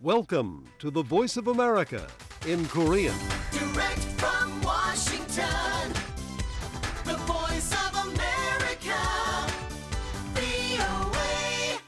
Welcome to the Voice of America in Korean. Direct from Washington, the Voice of America, VOA.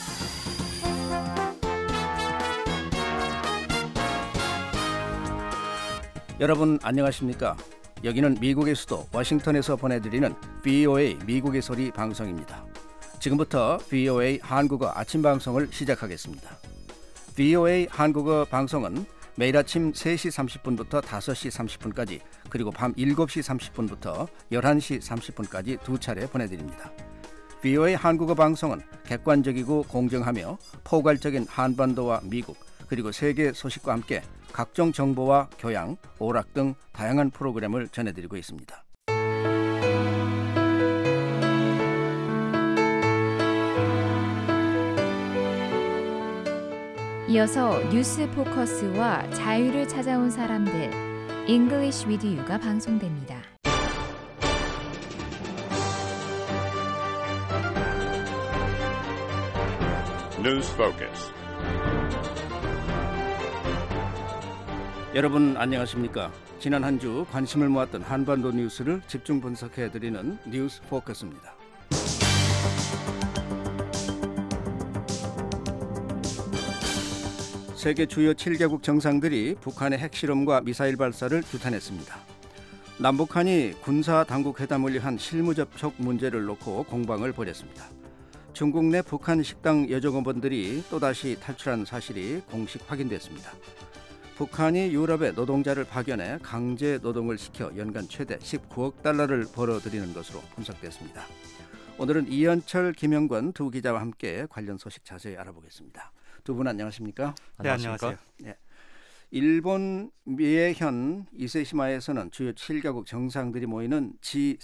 여러분 안녕하십니까? 여기는 미국의 수도 워싱턴에서 보내드리는 VOA 미국의 소리 방송입니다. 지금부터 VOA 한국어 아침 방송을 시작하겠습니다. VOA 한국어 방송은 매일 아침 3시 30분부터 5시 30분까지 그리고 밤 7시 30분부터 11시 30분까지 두 차례 보내드립니다. VOA 한국어 방송은 객관적이고 공정하며 포괄적인 한반도와 미국 그리고 세계 소식과 함께 각종 정보와 교양, 오락 등 다양한 프로그램을 전해드리고 있습니다. 이어서 뉴스 포커스와 자유를 찾아온 사람들 English with You가 방송됩니다. News Focus. 여러분 안녕하십니까? 지난 한 주 관심을 모았던 한반도 뉴스를 집중 분석해드리는 뉴스 포커스입니다. 세계 주요 7개국 정상들이 북한의 핵실험과 미사일 발사를 규탄했습니다. 남북한이 군사당국 회담을 위한 실무 접촉 문제를 놓고 공방을 벌였습니다. 중국 내 북한 식당 여직원분들이 또다시 탈출한 사실이 공식 확인됐습니다. 북한이 유럽에 노동자를 파견해 강제 노동을 시켜 연간 최대 19억 달러를 벌어들이는 것으로 분석됐습니다. 오늘은 이현철, 김영권 두 기자와 함께 관련 소식 자세히 알아보겠습니다. 두 분 안녕하십니까? 네, 안녕하세요. 네. 일본 미에현 이세시마에서는 주요 7개국 정상들이 모이는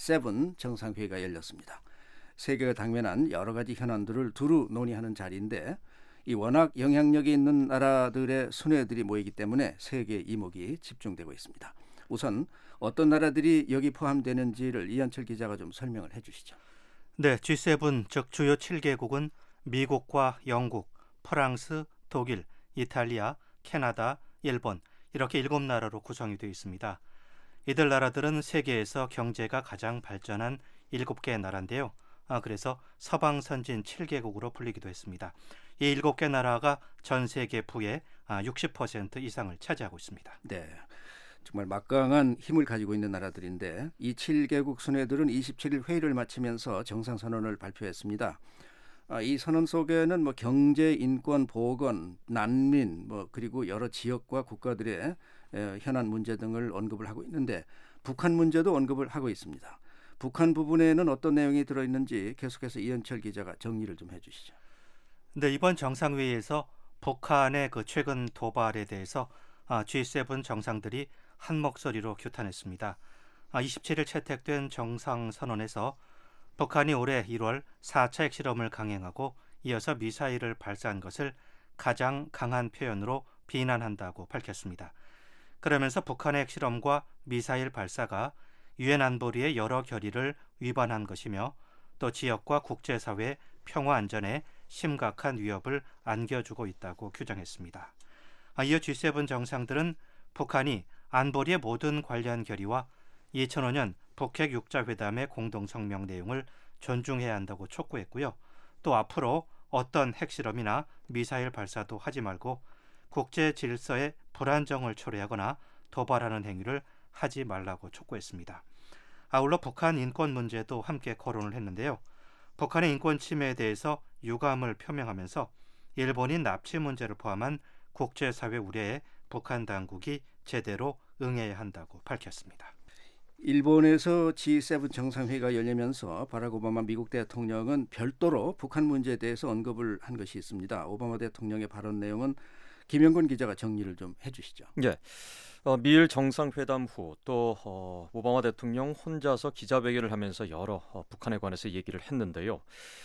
G7 정상회의가 열렸습니다. 세계가 당면한 여러 가지 현안들을 두루 논의하는 자리인데 이 워낙 영향력이 있는 나라들의 순회들이 모이기 때문에 세계 이목이 집중되고 있습니다. 우선 어떤 나라들이 여기 포함되는지를 이현철 기자가 좀 설명을 해주시죠. 네, G7 즉 주요 7개국은 미국과 영국, 프랑스, 독일, 이탈리아, 캐나다, 일본 이렇게 7나라로 구성이 되어 있습니다. 이들 나라들은 세계에서 경제가 가장 발전한 7개의 나라인데요. 그래서 서방 선진 7개국으로 불리기도 했습니다. 이 7개 나라가 전 세계 부의 60% 이상을 차지하고 있습니다. 네, 정말 막강한 힘을 가지고 있는 나라들인데 이 7개국 순회들은 27일 회의를 마치면서 정상선언을 발표했습니다. 이 선언 속에는 경제, 인권, 보건, 난민, 그리고 여러 지역과 국가들의 현안 문제 등을 언급을 하고 있는데 북한 문제도 언급을 하고 있습니다. 북한 부분에는 어떤 내용이 들어있는지 계속해서 이현철 기자가 정리를 좀 해주시죠. 네, 이번 정상회의에서 북한의 최근 도발에 대해서 G7 정상들이 한 목소리로 규탄했습니다. 27일 채택된 정상선언에서 북한이 올해 1월 4차 핵실험을 강행하고 이어서 미사일을 발사한 것을 가장 강한 표현으로 비난한다고 밝혔습니다. 그러면서 북한의 핵실험과 미사일 발사가 유엔 안보리의 여러 결의를 위반한 것이며 또 지역과 국제사회의 평화 안전에 심각한 위협을 안겨주고 있다고 규정했습니다. 이어 G7 정상들은 북한이 안보리의 모든 관련 결의와 2005년 북핵 6자회담의 공동성명 내용을 존중해야 한다고 촉구했고요. 또 앞으로 어떤 핵실험이나 미사일 발사도 하지 말고 국제 질서의 불안정을 초래하거나 도발하는 행위를 하지 말라고 촉구했습니다. 아울러 북한 인권 문제도 함께 거론을 했는데요. 북한의 인권 침해에 대해서 유감을 표명하면서 일본인 납치 문제를 포함한 국제사회 우려에 북한 당국이 제대로 응해야 한다고 밝혔습니다. 일본에서 G7 정상회의가 열리면서 바락 오바마 미국 대통령은 별도로 북한 문제에 대해서 언급을 한 것이 있습니다. 오바마 대통령의 발언 내용은 김영권 기자가 정리를 좀 해주시죠. 네, 미일 정상회담 후 또 오바마 대통령 혼자서 기자회견을 하면서 여러 북한에 관해서 얘기를 했는데요.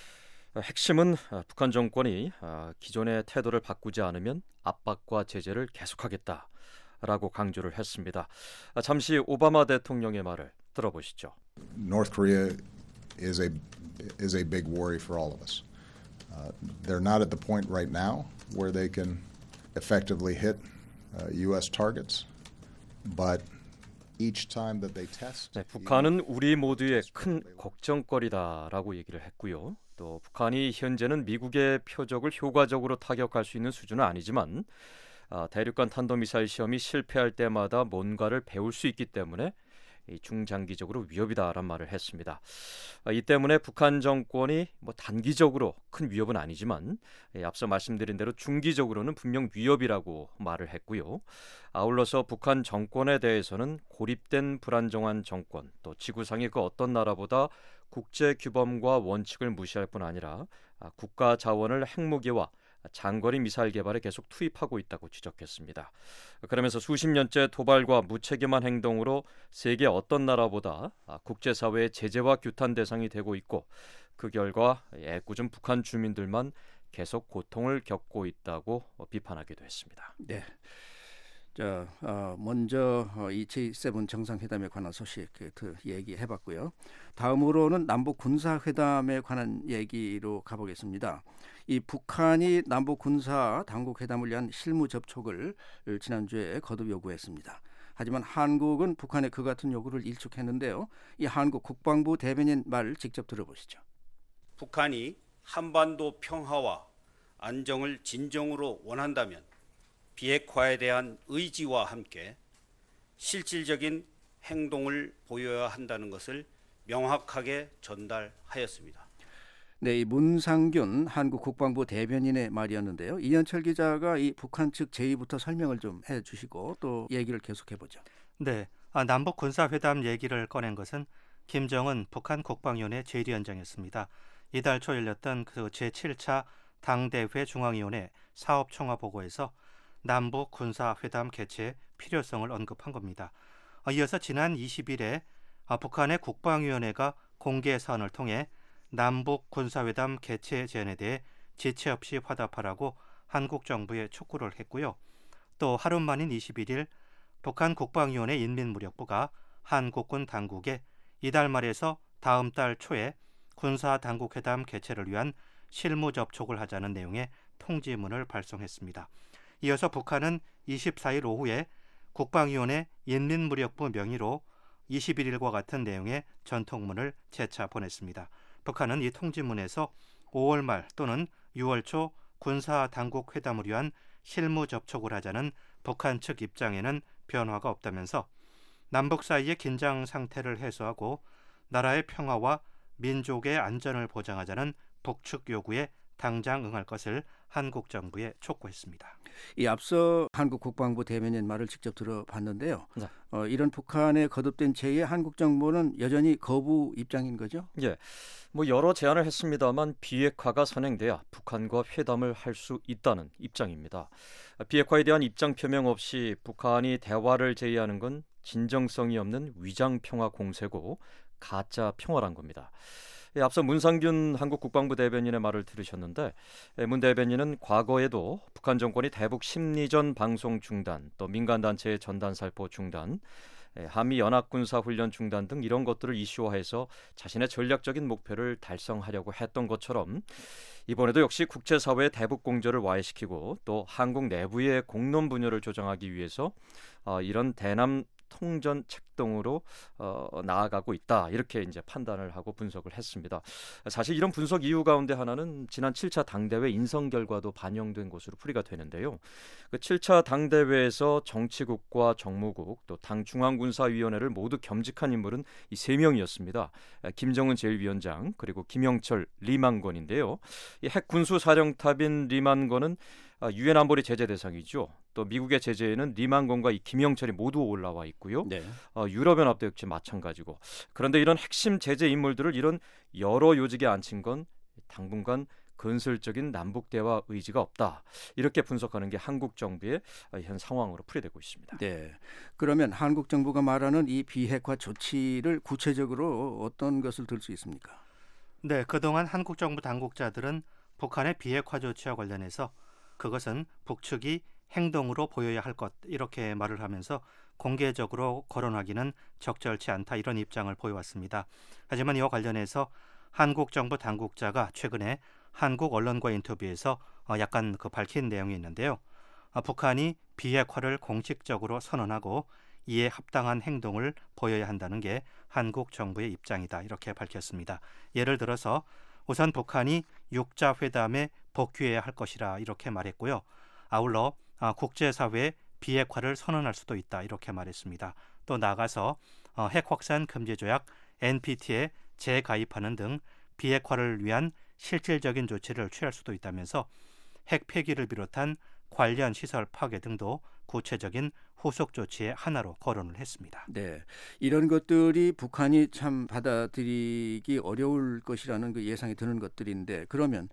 핵심은 북한 정권이 기존의 태도를 바꾸지 않으면 압박과 제재를 계속하겠다라고 강조를 했습니다. 잠시 오바마 대통령의 말을 들어보시죠. North Korea is a big worry for all of us. They're not at the point right now where they can effectively hit U.S. targets, but each time that they test, 네, 북한은 우리 모두의 큰 걱정거리다라고 얘기를 했고요. 또 북한이 현재는 미국의 표적을 효과적으로 타격할 수 있는 수준은 아니지만 대륙간 탄도미사일 시험이 실패할 때마다 뭔가를 배울 수 있기 때문에 중장기적으로 위협이다라는 말을 했습니다. 이 때문에 북한 정권이 단기적으로 큰 위협은 아니지만 앞서 말씀드린 대로 중기적으로는 분명 위협이라고 말을 했고요. 아울러서 북한 정권에 대해서는 고립된 불안정한 정권, 또 지구상의 그 어떤 나라보다 국제 규범과 원칙을 무시할 뿐 아니라 국가 자원을 핵무기와 장거리 미사일 개발에 계속 투입하고 있다고 지적했습니다. 그러면서 수십 년째 도발과 무책임한 행동으로 세계 어떤 나라보다 국제사회의 제재와 규탄 대상이 되고 있고 그 결과 애꿎은 북한 주민들만 계속 고통을 겪고 있다고 비판하기도 했습니다. 네. 자, 먼저 이 G7 정상회담에 관한 소식 얘기해봤고요. 다음으로는 남북 군사회담에 관한 얘기로 가보겠습니다. 이 북한이 남북 군사 당국회담을 위한 실무 접촉을 지난주에 거듭 요구했습니다. 하지만 한국은 북한의 그 같은 요구를 일축했는데요. 이 한국 국방부 대변인 말 직접 들어보시죠. 북한이 한반도 평화와 안정을 진정으로 원한다면 비핵화에 대한 의지와 함께 실질적인 행동을 보여야 한다는 것을 명확하게 전달하였습니다. 네, 이 문상균 한국 국방부 대변인의 말이었는데요. 이현철 기자가 이 북한 측 제의부터 설명을 좀 해주시고 또 얘기를 계속해보죠. 네, 남북 군사회담 얘기를 꺼낸 것은 김정은 북한 국방위원회 제1위원장이었습니다. 이달 초 열렸던 그 제7차 당대회 중앙위원회 사업총화보고에서 남북 군사회담 개최의 필요성을 언급한 겁니다. 이어서 지난 20일에 북한의 국방위원회가 공개 사안을 통해 남북 군사회담 개최 제안에 대해 지체 없이 화답하라고 한국 정부에 촉구를 했고요. 또 하루 만인 21일 북한 국방위원회 인민무력부가 한국군 당국에 이달 말에서 다음 달 초에 군사당국회담 개최를 위한 실무 접촉을 하자는 내용의 통지문을 발송했습니다. 이어서 북한은 24일 오후에 국방위원회 인민무력부 명의로 21일과 같은 내용의 전통문을 재차 보냈습니다. 북한은 이 통지문에서 5월 말 또는 6월 초 군사당국회담을 위한 실무 접촉을 하자는 북한 측 입장에는 변화가 없다면서 남북 사이의 긴장 상태를 해소하고 나라의 평화와 민족의 안전을 보장하자는 북측 요구에 당장 응할 것을 한국 정부에 촉구했습니다. 이 앞서 한국 국방부 대변인 말을 직접 들어봤는데요. 네. 이런 북한의 거듭된 제의에 한국 정부는 여전히 거부 입장인 거죠? 예, 여러 제안을 했습니다만 비핵화가 선행돼야 북한과 회담을 할 수 있다는 입장입니다. 비핵화에 대한 입장 표명 없이 북한이 대화를 제의하는 건 진정성이 없는 위장 평화 공세고 가짜 평화란 겁니다. 앞서 문상균 한국 국방부 대변인의 말을 들으셨는데 문 대변인은 과거에도 북한 정권이 대북 심리전 방송 중단, 또 민간단체의 전단 살포 중단, 한미 연합군사훈련 중단 등 이런 것들을 이슈화해서 자신의 전략적인 목표를 달성하려고 했던 것처럼 이번에도 역시 국제사회의 대북 공조를 와해시키고 또 한국 내부의 공론 분열을 조장하기 위해서 이런 대남 통전 책동으로 나아가고 있다, 이렇게 이제 판단을 하고 분석을 했습니다. 사실 이런 분석 이유 가운데 하나는 지난 7차 당대회 인선 결과도 반영된 것으로 풀이가 되는데요. 그 7차 당대회에서 정치국과 정무국 또 당 중앙군사위원회를 모두 겸직한 인물은 이 3명이었습니다. 김정은 제1위원장 그리고 김영철, 리만건인데요. 이 핵 군수사령탑인 리만건은 유엔 안보리 제재 대상이죠. 또 미국의 제재에는 리만건과 이 김영철이 모두 올라와 있고요. 네. 유럽연합도 역시 마찬가지고. 그런데 이런 핵심 제재 인물들을 이런 여러 요직에 앉힌 건 당분간 건설적인 남북 대화 의지가 없다, 이렇게 분석하는 게 한국 정부의 현 상황으로 풀이되고 있습니다. 네. 그러면 한국 정부가 말하는 이 비핵화 조치를 구체적으로 어떤 것을 들 수 있습니까? 네, 그동안 한국 정부 당국자들은 북한의 비핵화 조치와 관련해서 그것은 북측이 행동으로 보여야 할 것, 이렇게 말을 하면서 공개적으로 거론하기는 적절치 않다, 이런 입장을 보여왔습니다. 하지만 이와 관련해서 한국 정부 당국자가 최근에 한국 언론과 인터뷰에서 약간 밝힌 내용이 있는데요. 북한이 비핵화를 공식적으로 선언하고 이에 합당한 행동을 보여야 한다는 게 한국 정부의 입장이다 이렇게 밝혔습니다. 예를 들어서 우선 북한이 육자회담에 복귀해야 할 것이라 이렇게 말했고요. 아울러 국제사회에 비핵화를 선언할 수도 있다 이렇게 말했습니다. 또 나아가서 핵확산 금지조약 NPT에 재가입하는 등 비핵화를 위한 실질적인 조치를 취할 수도 있다면서 핵 폐기를 비롯한 관련 시설 파괴 등도 구체적인 후속 조치의 하나로 거론을 했습니다. 네, 이런 것들이 북한이 참 받아들이기 어려울 것이라는 그 예상이 드는 것들인데 그러면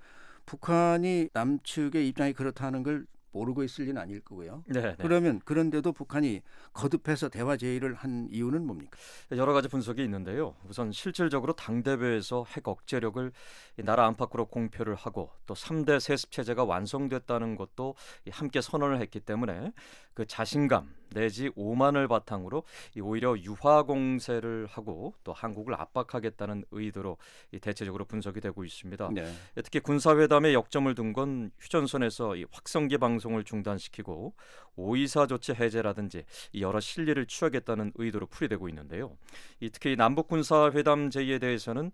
북한이 남측의 입장이 그렇다는 걸 모르고 있을 리는 아닐 거고요. 네. 그러면 그런데도 북한이 거듭해서 대화 제의를 한 이유는 뭡니까? 여러 가지 분석이 있는데요. 우선 실질적으로 당대회에서 핵 억제력을 나라 안팎으로 공표를 하고 또 3대 세습 체제가 완성됐다는 것도 함께 선언을 했기 때문에 그 자신감 내지 오만을 바탕으로 오히려 유화 공세를 하고 또 한국을 압박하겠다는 의도로 대체적으로 분석이 되고 있습니다. 네. 특히 군사회담에 역점을 둔 건 휴전선에서 확성기 방송을 중단시키고 5.24 조치 해제라든지 여러 실리를 취하겠다는 의도로 풀이되고 있는데요. 특히 남북 군사회담 제의에 대해서는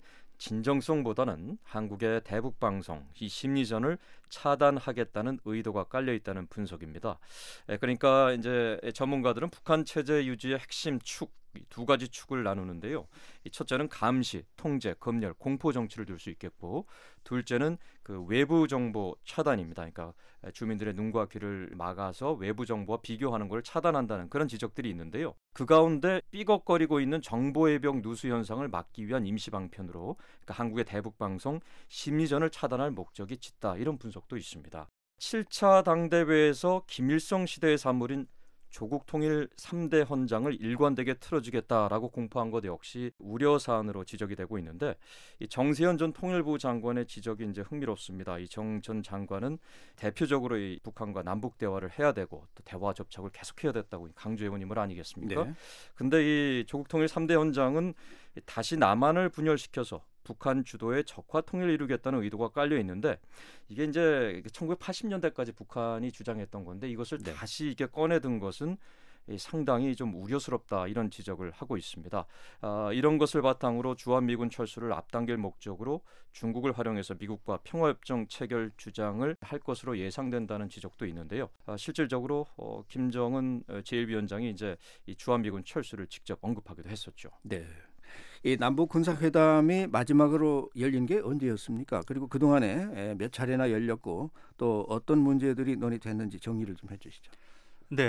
진정성보다는 한국의 대북 방송, 이 심리전을 차단하겠다는 의도가 깔려 있다는 분석입니다. 그러니까 이제 전문가들은 북한 체제 유지의 핵심 축 두 가지 축을 나누는데요. 첫째는 감시, 통제, 검열, 공포 정치를 둘 수 있겠고, 둘째는 그 외부 정보 차단입니다. 그러니까 주민들의 눈과 귀를 막아서 외부 정보와 비교하는 걸 차단한다는 그런 지적들이 있는데요. 그 가운데 삐걱거리고 있는 정보외벽 누수 현상을 막기 위한 임시 방편으로 그러니까 한국의 대북 방송 심리전을 차단할 목적이 짙다 이런 분석도 있습니다. 7차 당대회에서 김일성 시대의 산물인 조국 통일 3대 헌장을 일관되게 틀어주겠다라고 공포한 것 역시 우려 사안으로 지적이 되고 있는데 이 정세현 전 통일부 장관의 지적이 이제 흥미롭습니다. 이 정 전 장관은 대표적으로 이 북한과 남북 대화를 해야 되고 또 대화 접촉을 계속해야 됐다고 강조해온 인물 아니겠습니까? 네. 근데 이 조국 통일 3대 헌장은 다시 남한을 분열시켜서 북한 주도의 적화 통일을 이루겠다는 의도가 깔려 있는데 이게 이제 1980년대까지 북한이 주장했던 건데 이것을 다시 이게 꺼내든 것은 상당히 좀 우려스럽다 이런 지적을 하고 있습니다. 이런 것을 바탕으로 주한미군 철수를 앞당길 목적으로 중국을 활용해서 미국과 평화협정 체결 주장을 할 것으로 예상된다는 지적도 있는데요. 실질적으로 김정은 제1위원장이 이제 이 주한미군 철수를 직접 언급하기도 했었죠. 네. 이 남북 군사회담이 마지막으로 열린 게 언제였습니까? 그리고 그동안에 몇 차례나 열렸고 또 어떤 문제들이 논의됐는지 정리를 좀 해주시죠. 네,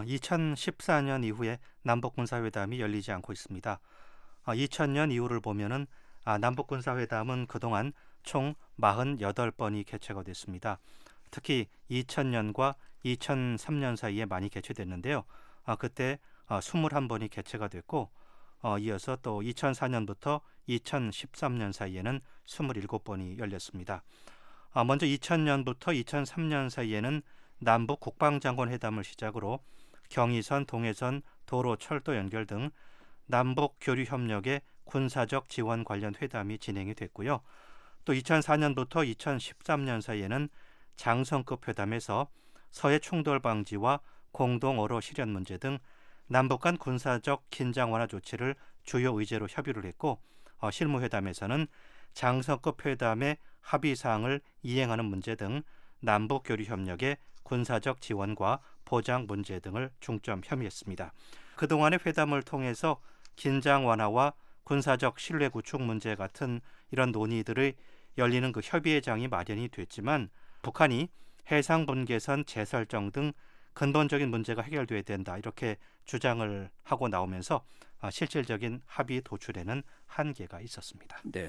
2014년 이후에 남북 군사회담이 열리지 않고 있습니다. 2000년 이후를 보면은 남북 군사회담은 그동안 총 48번이 개최가 됐습니다. 특히 2000년과 2003년 사이에 많이 개최됐는데요. 그때 21번이 개최가 됐고 이어서 또 2004년부터 2013년 사이에는 27번이 열렸습니다. 먼저 2000년부터 2003년 사이에는 남북 국방장관 회담을 시작으로 경의선, 동해선, 도로, 철도 연결 등 남북 교류 협력의 군사적 지원 관련 회담이 진행이 됐고요. 또 2004년부터 2013년 사이에는 장성급 회담에서 서해 충돌 방지와 공동 어로 실현 문제 등 남북 간 군사적 긴장 완화 조치를 주요 의제로 협의를 했고 실무회담에서는 장성급 회담의 합의사항을 이행하는 문제 등 남북 교류 협력의 군사적 지원과 보장 문제 등을 중점 협의했습니다. 그동안의 회담을 통해서 긴장 완화와 군사적 신뢰 구축 문제 같은 이런 논의들의 열리는 그 협의의 장이 마련이 됐지만 북한이 해상 분계선 재설정 등 근본적인 문제가 해결돼야 된다 이렇게 주장을 하고 나오면서 실질적인 합의 도출에는 한계가 있었습니다. 네,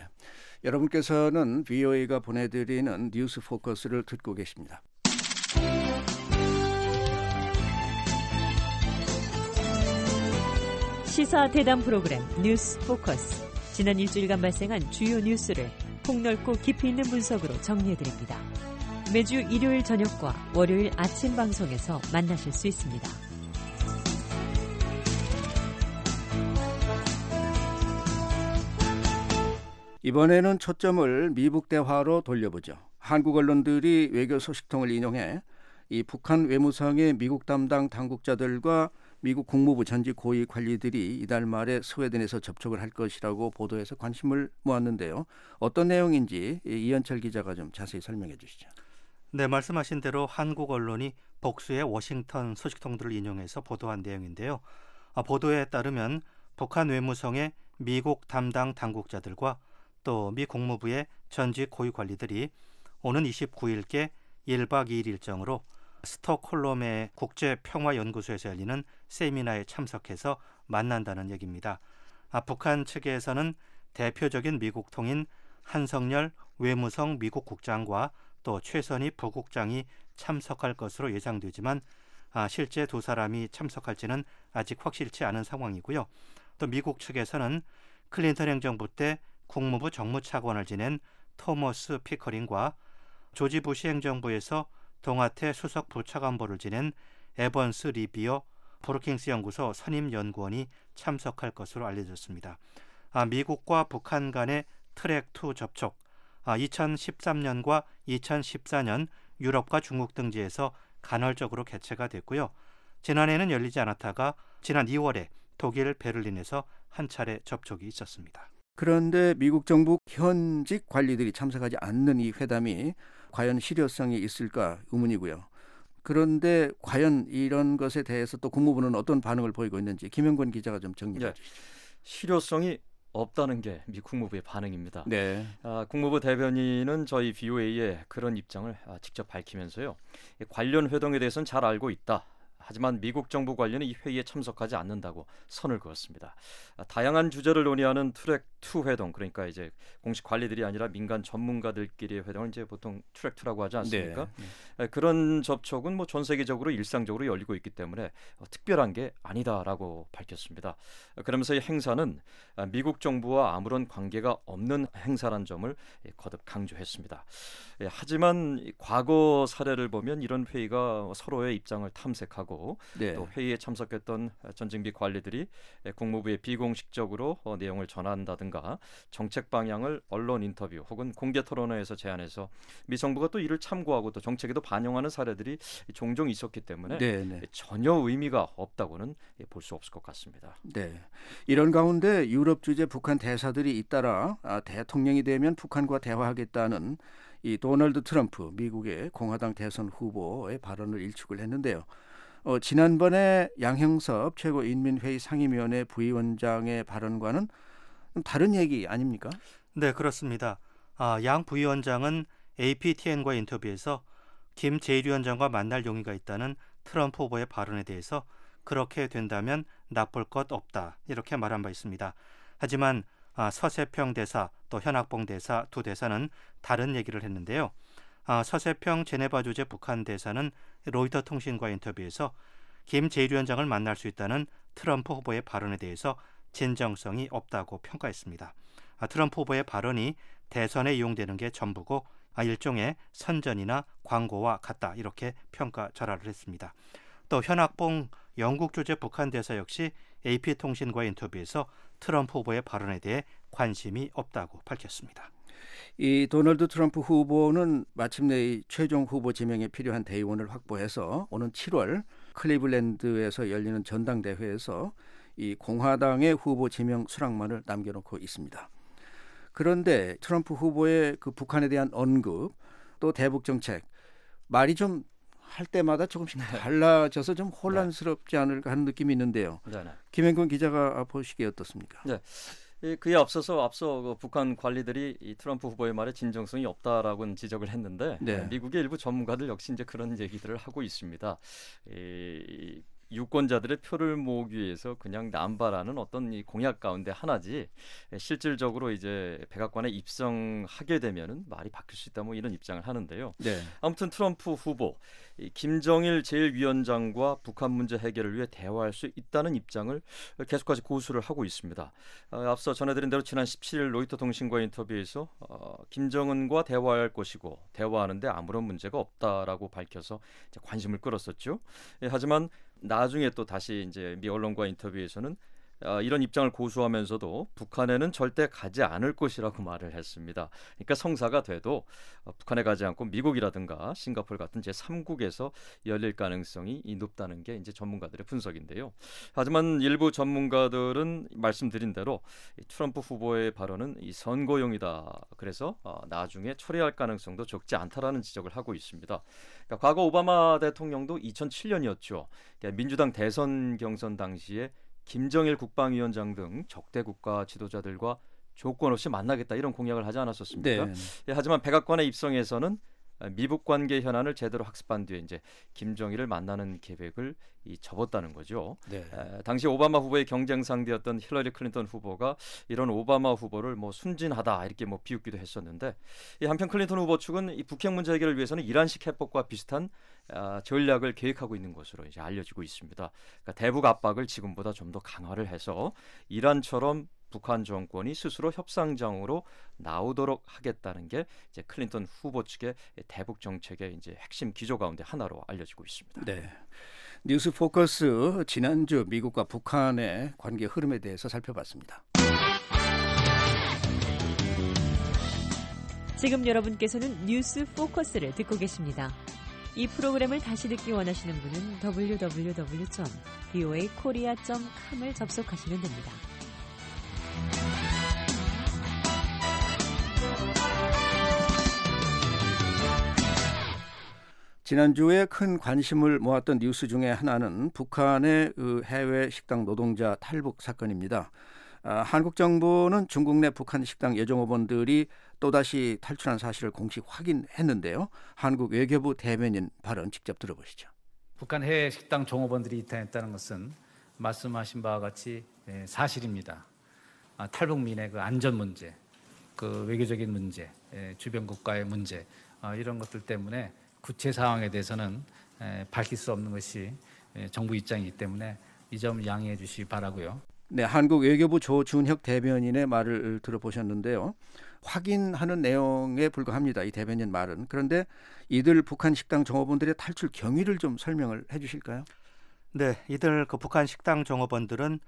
여러분께서는 VOA가 보내드리는 뉴스 포커스를 듣고 계십니다. 시사 대담 프로그램 뉴스 포커스. 지난 일주일간 발생한 주요 뉴스를 폭넓고 깊이 있는 분석으로 정리해드립니다. 매주 일요일 저녁과 월요일 아침 방송에서 만나실 수 있습니다. 이번에는 초점을 미북 대화로 돌려보죠. 한국 언론들이 외교 소식통을 인용해 이 북한 외무성의 미국 담당 당국자들과 미국 국무부 전직 고위 관리들이 이달 말에 스웨덴에서 접촉을 할 것이라고 보도해서 관심을 모았는데요. 어떤 내용인지 이현철 기자가 좀 자세히 설명해 주시죠. 네, 말씀하신 대로 한국 언론이 복수의 워싱턴 소식통들을 인용해서 보도한 내용인데요. 보도에 따르면 북한 외무성의 미국 담당 당국자들과 또 미 국무부의 전직 고위 관리들이 오는 29일께 1박 2일 일정으로 스톡홀름의 국제평화연구소에서 열리는 세미나에 참석해서 만난다는 얘기입니다. 북한 측에서는 대표적인 미국 통인 한성열 외무성 미국 국장과 또 최선희 부국장이 참석할 것으로 예상되지만 실제 두 사람이 참석할지는 아직 확실치 않은 상황이고요. 또 미국 측에서는 클린턴 행정부 때 국무부 정무차관을 지낸 토머스 피커링과 조지 부시 행정부에서 동아태 수석 부차관보를 지낸 에번스 리비어 브루킹스 연구소 선임 연구원이 참석할 것으로 알려졌습니다. 미국과 북한 간의 트랙 2 접촉, 2013년과 2014년 유럽과 중국 등지에서 간헐적으로 개최가 됐고요. 지난해는 열리지 않았다가 지난 2월에 독일 베를린에서 한 차례 접촉이 있었습니다. 그런데 미국 정부 현직 관리들이 참석하지 않는 이 회담이 과연 실효성이 있을까 의문이고요. 그런데 과연 이런 것에 대해서 또 국무부는 어떤 반응을 보이고 있는지 김영권 기자가 좀 정리해 주시죠. 실효성이 없다는 게 미 국무부의 반응입니다. 네. 국무부 대변인은 저희 VOA에 그런 입장을 직접 밝히면서요. 관련 회동에 대해서는 잘 알고 있다. 하지만 미국 정부 관리는 이 회의에 참석하지 않는다고 선을 그었습니다. 다양한 주제를 논의하는 트랙 2 회동, 그러니까 이제 공식 관리들이 아니라 민간 전문가들끼리의 회동을 이제 보통 트랙 2라고 하지 않습니까? 네. 그런 접촉은 뭐 전 세계적으로 일상적으로 열리고 있기 때문에 특별한 게 아니다라고 밝혔습니다. 그러면서 이 행사는 미국 정부와 아무런 관계가 없는 행사란 점을 거듭 강조했습니다. 하지만 과거 사례를 보면 이런 회의가 서로의 입장을 탐색하고 네. 또 회의에 참석했던 전직 미 관리들이 국무부에 비공식적으로 내용을 전한다든가 정책 방향을 언론 인터뷰 혹은 공개 토론회에서 제안해서 미 정부가 또 이를 참고하고 또 정책에도 반영하는 사례들이 종종 있었기 때문에 전혀 의미가 없다고는 볼 수 없을 것 같습니다. 네, 이런 가운데 유럽 주재 북한 대사들이 잇따라 대통령이 되면 북한과 대화하겠다는 이 도널드 트럼프 미국의 공화당 대선 후보의 발언을 일축을 했는데요. 지난번에 양형섭 최고인민회의 상임위원회 부위원장의 발언과는 다른 얘기 아닙니까? 네, 그렇습니다. 양 부위원장은 APTN과 인터뷰에서 김 제1위원장과 만날 용의가 있다는 트럼프 후보의 발언에 대해서 그렇게 된다면 나쁠 것 없다 이렇게 말한 바 있습니다. 하지만 서세평 대사 또 현학봉 대사 두 대사는 다른 얘기를 했는데요. 서세평 제네바 주재 북한 대사는 로이터 통신과 인터뷰에서 김 제1위원장을 만날 수 있다는 트럼프 후보의 발언에 대해서 진정성이 없다고 평가했습니다. 트럼프 후보의 발언이 대선에 이용되는 게 전부고 일종의 선전이나 광고와 같다 이렇게 평가 절하를 했습니다. 또 현학봉 영국 주재 북한 대사 역시 AP통신과의 인터뷰에서 트럼프 후보의 발언에 대해 관심이 없다고 밝혔습니다. 이 도널드 트럼프 후보는 마침내 이 최종 후보 지명에 필요한 대의원을 확보해서 오는 7월 클리블랜드에서 열리는 전당대회에서 이 공화당의 후보 지명 수락만을 남겨놓고 있습니다. 그런데 트럼프 후보의 그 북한에 대한 언급 또 대북 정책 말이 좀 할 때마다 조금씩 달라져서 좀 혼란스럽지 않을까 하는 느낌이 있는데요. 김행근 기자가 보시기에 어떻습니까? 네. 그에 앞서 북한 관리들이 이 트럼프 후보의 말에 진정성이 없다라고는 지적을 했는데 미국의 일부 전문가들 역시 이제 그런 얘기들을 하고 있습니다. 유권자들의 표를 모으기 위해서 그냥 남발하는 어떤 이 공약 가운데 하나지 실질적으로 이제 백악관에 입성하게 되면은 말이 바뀔 수 있다 뭐 이런 입장을 하는데요. 아무튼 트럼프 후보 김정일 제1위원장과 북한 문제 해결을 위해 대화할 수 있다는 입장을 계속까지 고수를 하고 있습니다. 앞서 전해드린 대로 지난 17일 로이터 통신과의 인터뷰에서 김정은과 대화할 것이고 대화하는데 아무런 문제가 없다라고 밝혀서 이제 관심을 끌었었죠. 하지만 나중에 또 다시 이제 미 언론과 인터뷰에서는 이런 입장을 고수하면서도 북한에는 절대 가지 않을 것이라고 말을 했습니다. 그러니까 성사가 돼도 북한에 가지 않고 미국이라든가 싱가포르 같은 제3국에서 열릴 가능성이 높다는 게 이제 전문가들의 분석인데요. 하지만 일부 전문가들은 말씀드린 대로 이 트럼프 후보의 발언은 이 선거용이다. 그래서 나중에 철회할 가능성도 적지 않다라는 지적을 하고 있습니다. 그러니까 과거 오바마 대통령도 2007년이었죠. 그러니까 민주당 대선 경선 당시에 김정일 국방위원장 등 적대 국가 지도자들과 조건 없이 만나겠다 이런 공약을 하지 않았었습니까? 네. 하지만 백악관의 입성에서는 미북 관계 현안을 제대로 학습한 뒤에 이제 김정일을 만나는 계획을 접었다는 거죠. 네. 당시 오바마 후보의 경쟁 상대였던 힐러리 클린턴 후보가 이런 오바마 후보를 뭐 순진하다 이렇게 뭐 비웃기도 했었는데 한편 클린턴 후보 측은 이 북핵 문제 해결을 위해서는 이란식 해법과 비슷한 전략을 계획하고 있는 것으로 이제 알려지고 있습니다. 그러니까 대북 압박을 지금보다 좀 더 강화를 해서 이란처럼 북한 정권이 스스로 협상장으로 나오도록 하겠다는 게 이제 클린턴 후보 측의 대북 정책의 이제 핵심 기조 가운데 하나로 알려지고 있습니다. 네. 뉴스 포커스 지난주 미국과 북한의 관계 흐름에 대해서 살펴봤습니다. 지금 여러분께서는 뉴스 포커스를 듣고 계십니다. 이 프로그램을 다시 듣기 원하시는 분은 www.voakorea.com을 접속하시면 됩니다. 지난주에 큰 관심을 모았던 뉴스 중에 하나는 북한의 해외 식당 노동자 탈북 사건입니다. 한국 정부는 중국 내 북한 식당 여종업원들이 또다시 탈출한 사실을 공식 확인했는데요. 한국 외교부 대변인 발언 직접 들어보시죠. 북한 해외 식당 종업원들이 이탈했다는 것은 말씀하신 바와 같이 사실입니다. 탈북민의 그 안전 문제, 그 외교적인 문제, 주변 국가의 문제 이런 것들 때문에 구체 상황에 대해서는 밝힐 수 없는 것이 정부 입장이기 때문에 이 점 양해해 주시기 바라고요. 네, 한국 외교부 조준혁 대변인의 말을 들어보셨는데요. 확인하는 내용에 불과합니다. 이 대변인 말은. 그런데 이들 북한 식당 종업원들의 탈출 경위를 좀 설명을 해 주실까요? 네, 이들 그 북한 식당 종업원들은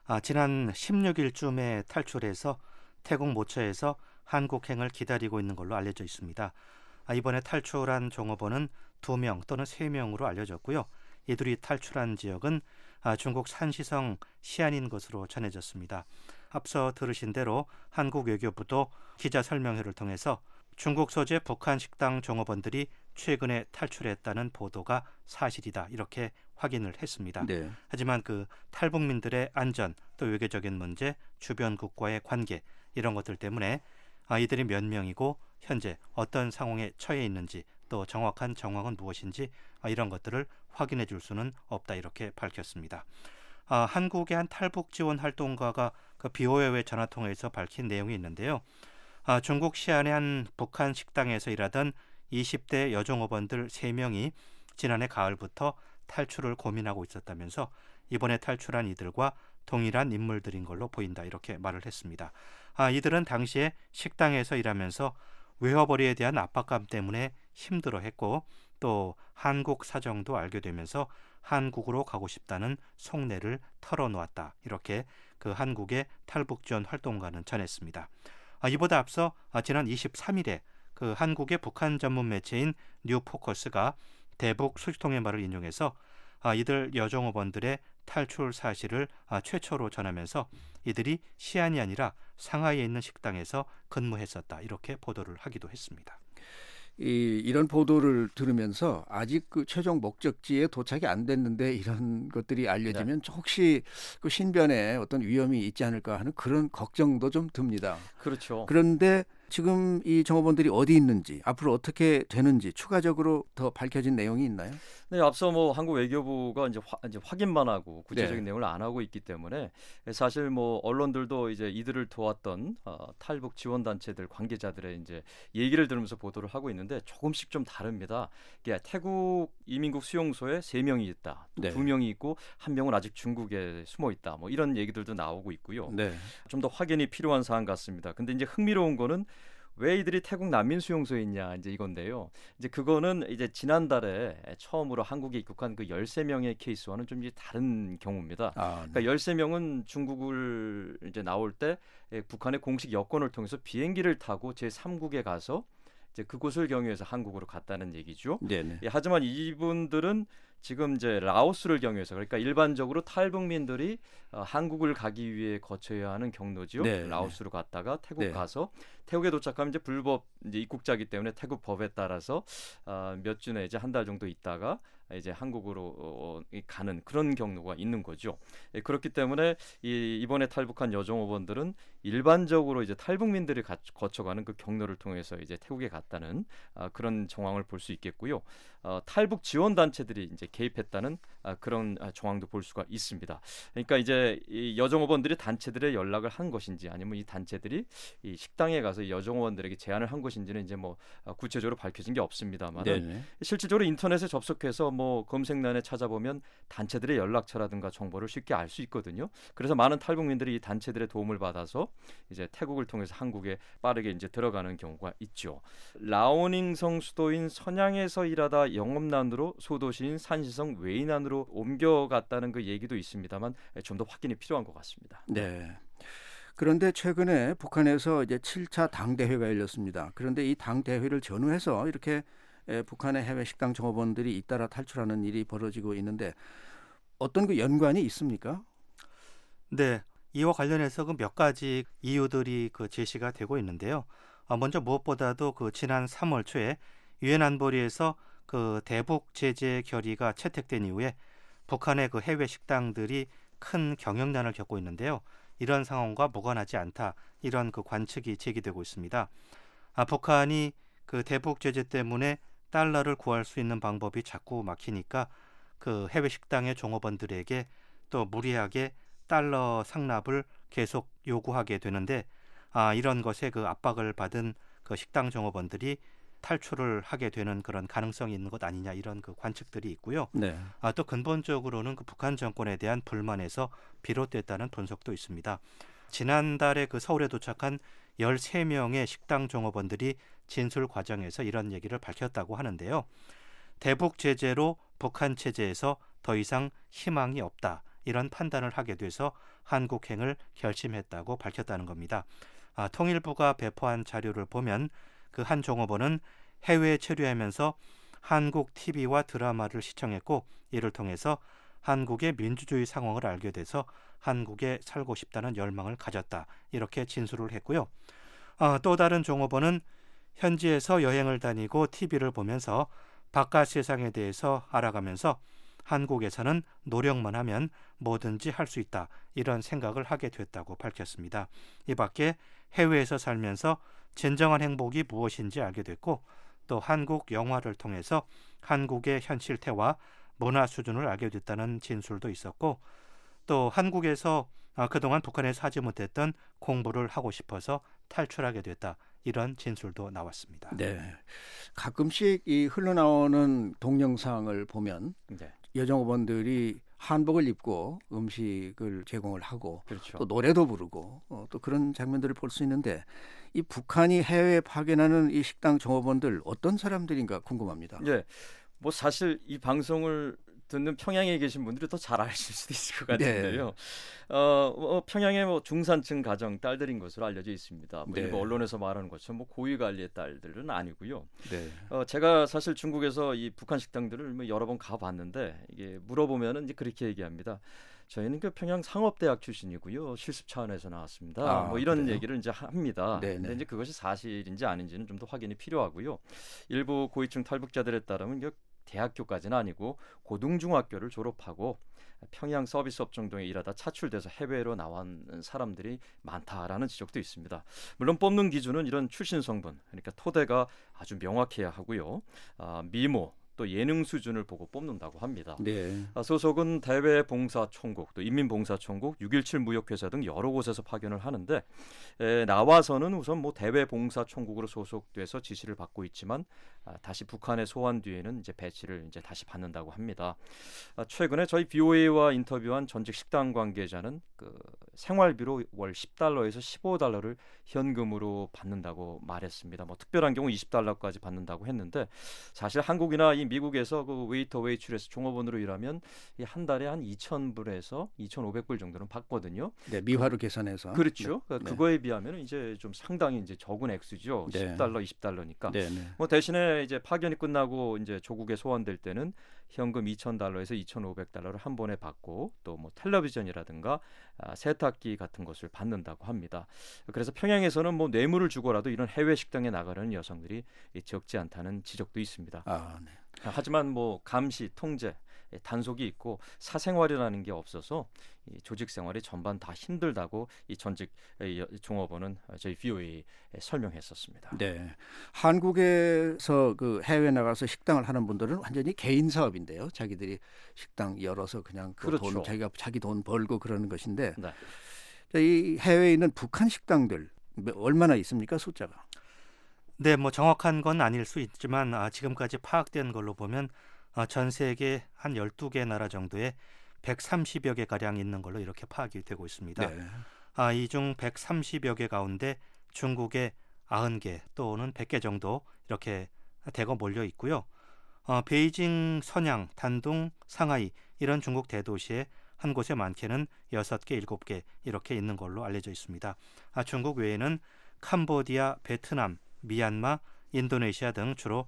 지난 16일쯤에 탈출해서 태국 모처에서 한국행을 기다리고 있는 걸로 알려져 있습니다. 이번에 탈출한 종업원은 2명 또는 3명으로 알려졌고요. 이들이 탈출한 지역은 중국 산시성 시안인 것으로 전해졌습니다. 앞서 들으신 대로 한국 외교부도 기자 설명회를 통해서 중국 소재 북한 식당 종업원들이 최근에 탈출했다는 보도가 사실이다 이렇게 확인을 했습니다. 네. 하지만 그 탈북민들의 안전 또 외교적인 문제, 주변 국가의 관계 이런 것들 때문에 이들이 몇 명이고 현재 어떤 상황에 처해 있는지 또 정확한 정황은 무엇인지 이런 것들을 확인해 줄 수는 없다 이렇게 밝혔습니다. 한국의 한 탈북 지원 활동가가 그 BOA의 전화통화에서 밝힌 내용이 있는데요. 중국 시안의 한 북한 식당에서 일하던 20대 여종업원들 3명이 지난해 가을부터 탈출을 고민하고 있었다면서 이번에 탈출한 이들과 동일한 인물들인 걸로 보인다 이렇게 말을 했습니다. 이들은 당시에 식당에서 일하면서 외화벌이에 대한 압박감 때문에 힘들어했고 또 한국 사정도 알게 되면서 한국으로 가고 싶다는 속내를 털어놓았다. 이렇게 그 한국의 탈북 지원 활동가는 전했습니다. 이보다 앞서 지난 23일에 그 한국의 북한 전문 매체인 뉴포커스가 대북 소식통의 말을 인용해서 이들 여종업원들의 탈출 사실을 최초로 전하면서 이들이 시안이 아니라 상하이에 있는 식당에서 근무했었다. 이렇게 보도를 하기도 했습니다. 이런 보도를 들으면서 아직 그 최종 목적지에 도착이 안 됐는데 이런 것들이 알려지면 혹시 그 신변에 어떤 위험이 있지 않을까 하는 그런 걱정도 좀 듭니다. 그렇죠. 그런데 지금 이 종업원들이 어디 있는지 앞으로 어떻게 되는지 추가적으로 더 밝혀진 내용이 있나요? 네, 앞서 뭐 한국 외교부가 이제 확인만 하고 구체적인 네. 내용을 안 하고 있기 때문에 사실 뭐 언론들도 이제 이들을 도왔던 탈북 지원 단체들 관계자들의 이제 얘기를 들으면서 보도를 하고 있는데 조금씩 좀 다릅니다. 이게 태국 이민국 수용소에 3명이 있다, 또 네. 2명이 있고 1명은 아직 중국에 숨어 있다. 뭐 이런 얘기들도 나오고 있고요. 네. 좀 더 확인이 필요한 사안 같습니다. 근데 이제 흥미로운 거는 왜 이들이 태국 난민 수용소에 있냐 이제 이건데요. 이제 그거는 이제 지난달에 처음으로 한국에 입국한 그 13명의 케이스와는 좀 이제 다른 경우입니다. 네. 그러니까 13명은 중국을 이제 나올 때 북한의 공식 여권을 통해서 비행기를 타고 제3국에 가서 이제 그곳을 경유해서 한국으로 갔다는 얘기죠. 네네. 하지만 이분들은 지금 이제 라오스를 경유해서 그러니까 일반적으로 탈북민들이 한국을 가기 위해 거쳐야 하는 경로지요. 네, 라오스로 갔다가 태국 네. 가서 태국에 도착하면 이제 불법 이제 입국자이기 때문에 태국 법에 따라서 몇 주 내지 한 달 정도 있다가 이제 한국으로 가는 그런 경로가 있는 거죠. 그렇기 때문에 이번에 탈북한 여종업원들은 일반적으로 이제 탈북민들이 거쳐가는 그 경로를 통해서 이제 태국에 갔다는 그런 정황을 볼 수 있겠고요. 탈북 지원 단체들이 이제 개입했다는 그런 정황도 볼 수가 있습니다. 그러니까 이제 이 여종업원들이 단체들의 연락을 한 것인지 아니면 이 단체들이 이 식당에 가서 여종업원들에게 제안을 한 것인지는 이제 뭐 구체적으로 밝혀진 게 없습니다만 실질적으로 인터넷에 접속해서 뭐 검색란에 찾아보면 단체들의 연락처라든가 정보를 쉽게 알 수 있거든요. 그래서 많은 탈북민들이 이 단체들의 도움을 받아서 이제 태국을 통해서 한국에 빠르게 이제 들어가는 경우가 있죠. 라오닝성 수도인 선양에서 일하다 영업난으로 소도시인 산시성 웨이난으로 옮겨갔다는 그 얘기도 있습니다만 좀 더 확인이 필요한 것 같습니다. 네. 그런데 최근에 북한에서 이제 7차 당대회가 열렸습니다. 그런데 이 당대회를 전후해서 이렇게 북한의 해외 식당 종업원들이 잇따라 탈출하는 일이 벌어지고 있는데 어떤 그 연관이 있습니까? 네, 이와 관련해서 그 몇 가지 이유들이 그 제시가 되고 있는데요. 먼저 무엇보다도 그 지난 3월 초에 유엔 안보리에서 그 대북 제재 결의가 채택된 이후에 북한의 그 해외 식당들이 큰 경영난을 겪고 있는데요. 이런 상황과 무관하지 않다 이런 그 관측이 제기되고 있습니다. 북한이 그 대북 제재 때문에 달러를 구할 수 있는 방법이 자꾸 막히니까 그 해외 식당의 종업원들에게 또 무리하게 달러 상납을 계속 요구하게 되는데 이런 것에 그 압박을 받은 그 식당 종업원들이 탈출을 하게 되는 그런 가능성이 있는 것 아니냐 이런 그 관측들이 있고요. 네. 또 근본적으로는 그 북한 정권에 대한 불만에서 비롯됐다는 분석도 있습니다. 지난달에 그 서울에 도착한 13명의 식당 종업원들이 진술 과정에서 이런 얘기를 밝혔다고 하는데요. 대북 제재로 북한 체제에서 더 이상 희망이 없다. 이런 판단을 하게 돼서 한국행을 결심했다고 밝혔다는 겁니다. 통일부가 배포한 자료를 보면 그 한 종업원은 해외에 체류하면서 한국 TV와 드라마를 시청했고 이를 통해서 한국의 민주주의 상황을 알게 돼서 한국에 살고 싶다는 열망을 가졌다. 이렇게 진술을 했고요. 또 다른 종업원은 현지에서 여행을 다니고 TV를 보면서 바깥 세상에 대해서 알아가면서 한국에서는 노력만 하면 뭐든지 할 수 있다. 이런 생각을 하게 됐다고 밝혔습니다. 이 밖에 해외에서 살면서 진정한 행복이 무엇인지 알게 됐고 또 한국 영화를 통해서 한국의 현실태와 문화 수준을 알게 됐다는 진술도 있었고 또 한국에서 그동안 북한에서 하지 못했던 공부를 하고 싶어서 탈출하게 됐다. 이런 진술도 나왔습니다. 네, 가끔씩 이 흘러나오는 동영상을 보면 여종업원들이 한복을 입고 음식을 제공을 하고 그렇죠. 또 노래도 부르고 또 그런 장면들을 볼 수 있는데 이 북한이 해외에 파견하는 이 식당 종업원들 어떤 사람들인가 궁금합니다. 네, 뭐 사실 이 방송을 듣는 평양에 계신 분들이 더 잘 아실 수도 있을 것 같은데요. 평양의 뭐 중산층 가정 딸들인 것으로 알려져 있습니다. 뭐 일부 언론에서 말하는 것처럼 뭐 고위 관리의 딸들은 아니고요. 제가 사실 중국에서 이 북한 식당들을 뭐 여러 번 가봤는데 이게 물어보면은 이제 그렇게 얘기합니다. 저희는 그 평양 상업대학 출신이고요. 실습 차원에서 나왔습니다. 뭐 이런 얘기를 이제 합니다. 근데 이제 그것이 사실인지 아닌지는 좀 더 확인이 필요하고요. 일부 고위층 탈북자들에 따르면 대학교까지는 아니고 고등중학교를 졸업하고 평양 서비스업 정도에 일하다 차출돼서 해외로 나온 사람들이 많다라는 지적도 있습니다. 물론 뽑는 기준은 이런 출신 성분, 그러니까 토대가 아주 명확해야 하고요. 미모 또 예능 수준을 보고 뽑는다고 합니다. 네. 소속은 대외봉사총국, 또 인민봉사총국, 6.17 무역회사 등 여러 곳에서 파견을 하는데 나와서는 우선 뭐 대외봉사총국으로 소속돼서 지시를 받고 있지만 다시 북한에 소환 뒤에는 이제 배치를 이제 다시 받는다고 합니다. 최근에 저희 BOA와 인터뷰한 전직 식당 관계자는 그 생활비로 월 10달러에서 15달러를 현금으로 받는다고 말했습니다. 뭐 특별한 경우 20달러까지 받는다고 했는데 사실 한국이나 이 미국에서 그 웨이터 웨이트레스 종업원으로 일하면 이 한 달에 한 2,000불에서 2,500불 정도는 받거든요. 네, 미화로 계산해서. 그렇죠. 네. 그거에 비하면 이제 좀 상당히 이제 적은 액수죠. 네. 10달러, 20달러니까. 네, 네. 뭐 대신에 이제 파견이 끝나고 이제 조국에 소환될 때는 현금 2,000달러에서 2,500달러를 한 번에 받고 또 뭐 텔레비전이라든가 세탁기 같은 것을 받는다고 합니다. 그래서 평양에서는 뭐 뇌물을 주고라도 이런 해외 식당에 나가려는 여성들이 적지 않다는 지적도 있습니다. 네. 하지만 뭐 감시, 통제, 단속이 있고 사생활이라는 게 없어서 이 조직 생활이 전반 다 힘들다고 이 전직 종업원은 저희 VOA에 설명했었습니다. 네, 한국에서 그 해외 나가서 식당을 하는 분들은 완전히 개인 사업인데요. 자기들이 식당 열어서 그냥 그 그렇죠. 돈 자기 돈 벌고 그러는 것인데 네. 이 해외에 있는 북한 식당들 얼마나 있습니까, 숫자가? 네, 뭐 정확한 건 아닐 수 있지만 지금까지 파악된 걸로 보면 전 세계 한 12개 나라 정도에 130여 개 가량 있는 걸로 이렇게 파악이 되고 있습니다. 네. 이 중 130여 개 가운데 중국에 90개 또는 100개 정도 이렇게 대거 몰려 있고요. 베이징, 선양, 단둥, 상하이 이런 중국 대도시에 한 곳에 많게는 6개, 7개 이렇게 있는 걸로 알려져 있습니다. 중국 외에는 캄보디아, 베트남, 미얀마, 인도네시아 등 주로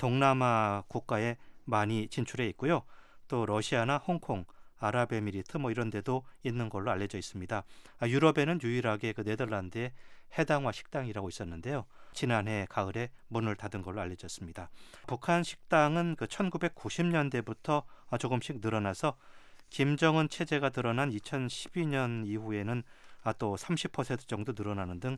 동남아 국가에 많이 진출해 있고요. 또 러시아나 홍콩, 아랍에미리트 뭐 이런 데도 있는 걸로 알려져 있습니다. 유럽에는 유일하게 그 네덜란드의 해당화 식당이라고 있었는데요. 지난해 가을에 문을 닫은 걸로 알려졌습니다. 북한 식당은 그 1990년대부터 조금씩 늘어나서 김정은 체제가 드러난 2012년 이후에는 또 30% 정도 늘어나는 등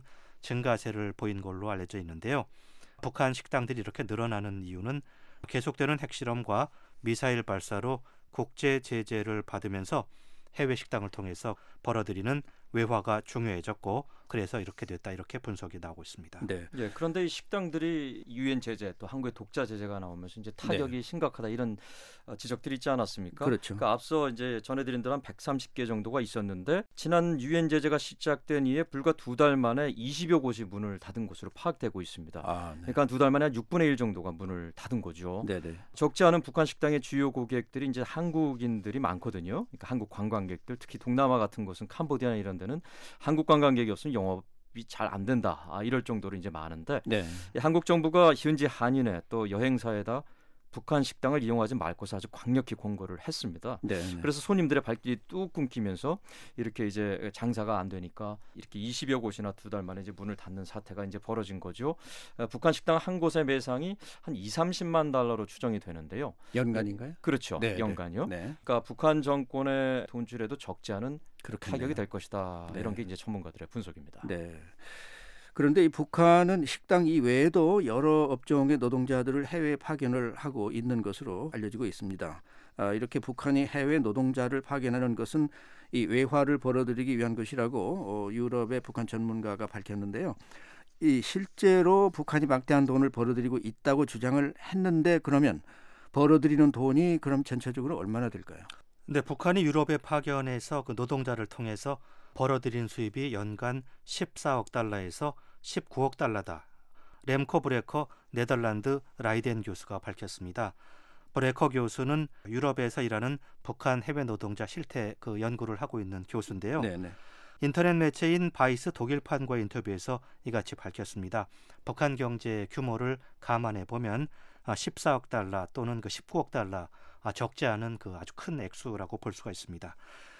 증가세를 보인 걸로 알려져 있는데요. 북한 식당들이 이렇게 늘어나는 이유는 계속되는 핵실험과 미사일 발사로 국제 제재를 받으면서 해외 식당을 통해서 벌어들이는 외화가 중요해졌고 그래서 이렇게 됐다 이렇게 분석이 나오고 있습니다. 네. 예, 그런데 이 식당들이 유엔 제재 또 한국의 독자 제재가 나오면서 이제 타격이 네. 심각하다 이런 지적들이 있지 않았습니까? 그렇죠. 그러니까 앞서 이제 전해드린 대로 한 130개 정도가 있었는데 지난 유엔 제재가 시작된 이후에 불과 2달 만에 20여 곳이 문을 닫은 것으로 파악되고 있습니다. 네. 그러니까 2달 만에 한 6분의 1 정도가 문을 닫은 거죠. 네네. 적지 않은 북한 식당의 주요 고객들이 이제 한국인들이 많거든요. 그러니까 한국 관광객들, 특히 동남아 같은 곳은 캄보디아나 이런 데는 한국 관광객이 없으면 영업이 잘 안 된다. 이럴 정도로 이제 많은데 네. 한국 정부가 현지 한인회 또 여행사에다 북한 식당을 이용하지 말 것을 아주 강력히 권고를 했습니다. 네. 그래서 손님들의 발길이 뚝 끊기면서 이렇게 이제 장사가 안 되니까 이렇게 20여 곳이나 2달 만에 이제 문을 닫는 사태가 이제 벌어진 거죠. 북한 식당 한 곳의 매상이 한 2~30만 달러로 추정이 되는데요. 연간인가요? 그렇죠. 네, 연간이요. 네. 그러니까 북한 정권의 돈줄에도 적지 않은 그렇겠네요. 타격이 될 것이다. 네. 이런 게 이제 전문가들의 분석입니다. 네. 그런데 이 북한은 식당 이외에도 여러 업종의 노동자들을 해외 파견을 하고 있는 것으로 알려지고 있습니다. 이렇게 북한이 해외 노동자를 파견하는 것은 이 외화를 벌어들이기 위한 것이라고 유럽의 북한 전문가가 밝혔는데요. 이 실제로 북한이 막대한 돈을 벌어들이고 있다고 주장을 했는데 그러면 벌어들이는 돈이 그럼 전체적으로 얼마나 될까요? 네, 북한이 유럽에 파견해서 그 노동자를 통해서 벌어들인 수입이 연간 14억 달러에서 19억 달러다. 렘코 브레커 네덜란드 라이덴 교수가 밝혔습니다. 브레커 교수는 유럽에서 일하는 북한 해외 노동자 실태 그 연구를 하고 있는 교수인데요. 네네. 인터넷 매체인 바이스 독일판과의 인터뷰에서 이같이 밝혔습니다. 북한 경제 규모를 감안해 보면 14억 달러 또는 그 19억 달러 적지 않은 그 아주 큰 액수라고 볼 수가 있습니다.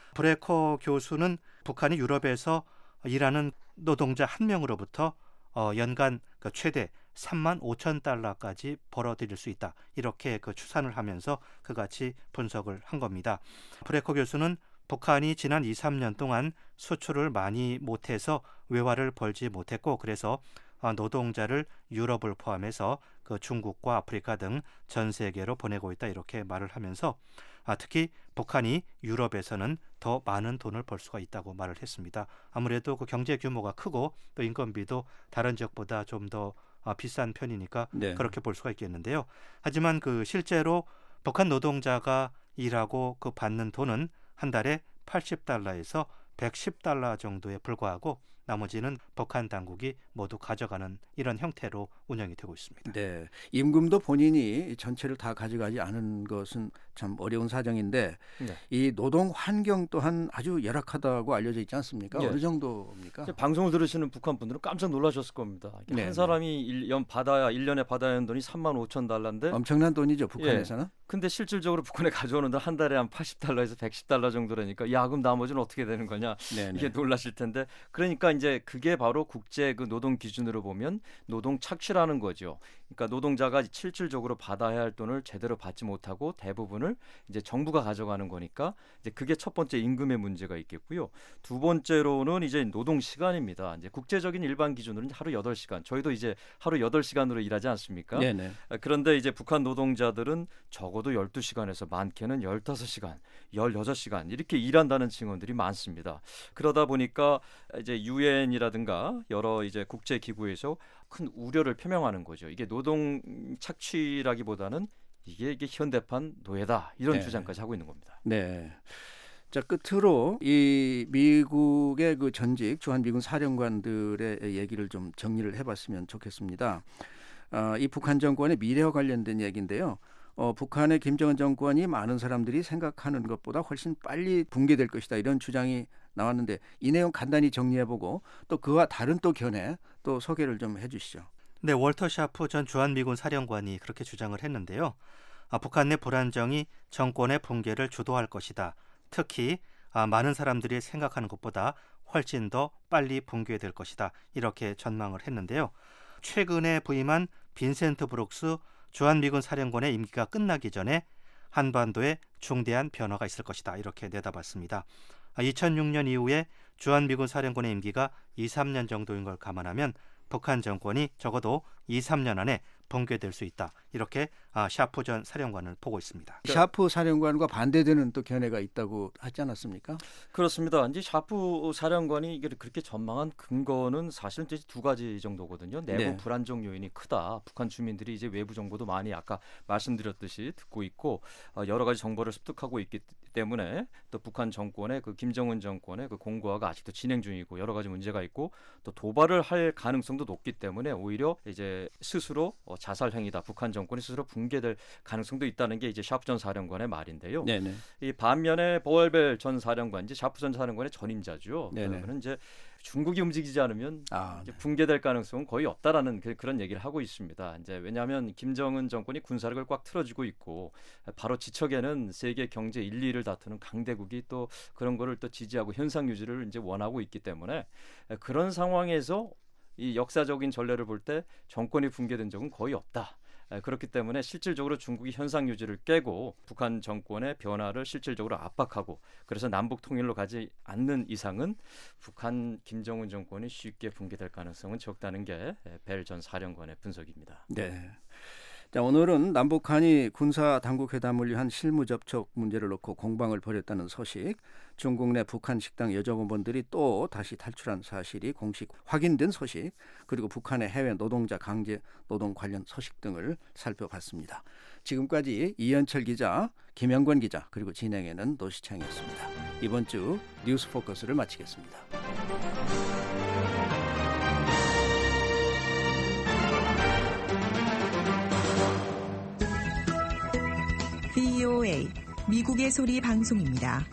브레커 교수는 북한이 유럽에서 일하는 노동자 한 명으로부터 연간 그 최대 3만 5천 달러까지 벌어들일 수 있다. 이렇게 그 추산을 하면서 그같이 분석을 한 겁니다. 브레커 교수는 북한이 지난 2~3년 동안 수출을 많이 못해서 외화를 벌지 못했고 그래서 노동자를 유럽을 포함해서 그 중국과 아프리카 등 전 세계로 보내고 있다 이렇게 말을 하면서 특히 북한이 유럽에서는 더 많은 돈을 벌 수가 있다고 말을 했습니다. 아무래도 그 경제 규모가 크고 또 인건비도 다른 지역보다 좀 더 비싼 편이니까 네. 그렇게 볼 수가 있겠는데요. 하지만 그 실제로 북한 노동자가 일하고 그 받는 돈은 한 달에 80달러에서 110달러 정도에 불과하고 나머지는 북한 당국이 모두 가져가는 이런 형태로 운영이 되고 있습니다. 네, 임금도 본인이 전체를 다 가져가지 않은 것은 참 어려운 사정인데 네. 이 노동 환경 또한 아주 열악하다고 알려져 있지 않습니까? 네. 어느 정도입니까? 방송을 들으시는 북한 분들은 깜짝 놀라셨을 겁니다. 네. 한 사람이 1년에 받아야 하는 돈이 35,000달러인데 엄청난 돈이죠, 북한에서는. 근데 실질적으로 북한에 가져오는 돈 한 달에 한 80달러에서 110달러 정도라니까 야 그럼 나머지는 어떻게 되는 거냐 네네. 이게 놀라실 텐데 그러니까 이제 그게 바로 국제 그 노동 기준으로 보면 노동 착취라는 거죠. 그러니까 노동자가 실질적으로 받아야 할 돈을 제대로 받지 못하고 대부분을 이제 정부가 가져가는 거니까 이제 그게 첫 번째 임금의 문제가 있겠고요. 두 번째로는 이제 노동 시간입니다. 이제 국제적인 일반 기준으로는 하루 8시간. 저희도 이제 하루 8시간으로 일하지 않습니까? 네네. 그런데 이제 북한 노동자들은 적어도 12시간에서 많게는 15시간, 16시간 이렇게 일한다는 증언들이 많습니다. 그러다 보니까 이제 유엔이라든가 여러 이제 국제 기구에서 큰 우려를 표명하는 거죠. 이게 노동 착취라기보다는 이게 현대판 노예다 이런 네. 주장까지 하고 있는 겁니다. 네. 자, 끝으로 이 미국의 그 전직 주한미군 사령관들의 얘기를 좀 정리를 해봤으면 좋겠습니다. 이 북한 정권의 미래와 관련된 얘기인데요. 북한의 김정은 정권이 많은 사람들이 생각하는 것보다 훨씬 빨리 붕괴될 것이다 이런 주장이 나왔는데 이 내용 간단히 정리해보고 또 그와 다른 또 견해 또 소개를 좀 해주시죠. 네, 월터 샤프 전 주한미군 사령관이 그렇게 주장을 했는데요. 북한 내 불안정이 정권의 붕괴를 주도할 것이다. 특히 많은 사람들이 생각하는 것보다 훨씬 더 빨리 붕괴될 것이다. 이렇게 전망을 했는데요. 최근에 부임한 빈센트 브룩스 주한미군 사령관의 임기가 끝나기 전에 한반도에 중대한 변화가 있을 것이다. 이렇게 내다봤습니다. 2006년 이후에 주한미군 사령관의 임기가 2, 3년 정도인 걸 감안하면 북한 정권이 적어도 2, 3년 안에 붕괴될 수 있다. 이렇게 샤프 전 사령관을 보고 있습니다. 샤프 사령관과 반대되는 또 견해가 있다고 하지 않았습니까? 그렇습니다. 이제 샤프 사령관이 이게 그렇게 전망한 근거는 사실은 이제 두 가지 정도거든요. 내부 네. 불안정 요인이 크다. 북한 주민들이 이제 외부 정보도 많이 아까 말씀드렸듯이 듣고 있고 여러 가지 정보를 습득하고 있기 때문에 또 북한 정권의 그 김정은 정권의 그 공고화가 아직도 진행 중이고 여러 가지 문제가 있고 또 도발을 할 가능성도 높기 때문에 오히려 이제 스스로 자살 행위다. 북한 정권이 스스로 붕괴될 가능성도 있다는 게 이제 샤프 전 사령관의 말인데요. 네네. 이 반면에 보얼벨 전 사령관, 이제 샤프 전 사령관의 전임자죠. 네네. 그러면 이제 중국이 움직이지 않으면 이제 네. 붕괴될 가능성은 거의 없다라는 그런 얘기를 하고 있습니다. 이제 왜냐하면 김정은 정권이 군사력을 꽉 틀어주고 있고 바로 지척에는 세계 경제 1, 2위를 다투는 강대국이 또 그런 거를 또 지지하고 현상 유지를 이제 원하고 있기 때문에 그런 상황에서 이 역사적인 전례를 볼 때 정권이 붕괴된 적은 거의 없다. 그렇기 때문에 실질적으로 중국이 현상 유지를 깨고 북한 정권의 변화를 실질적으로 압박하고 그래서 남북 통일로 가지 않는 이상은 북한 김정은 정권이 쉽게 붕괴될 가능성은 적다는 게 벨 전 사령관의 분석입니다. 네. 자, 오늘은 남북한이 군사 당국 회담을 위한 실무 접촉 문제를 놓고 공방을 벌였다는 소식, 중국 내 북한 식당 여직원분들이 또 다시 탈출한 사실이 공식 확인된 소식, 그리고 북한의 해외 노동자 강제 노동 관련 소식 등을 살펴봤습니다. 지금까지 이현철 기자, 김영권 기자, 그리고 진행에는 노시창이었습니다. 이번 주 뉴스 포커스를 마치겠습니다. VOA 미국의 소리 방송입니다.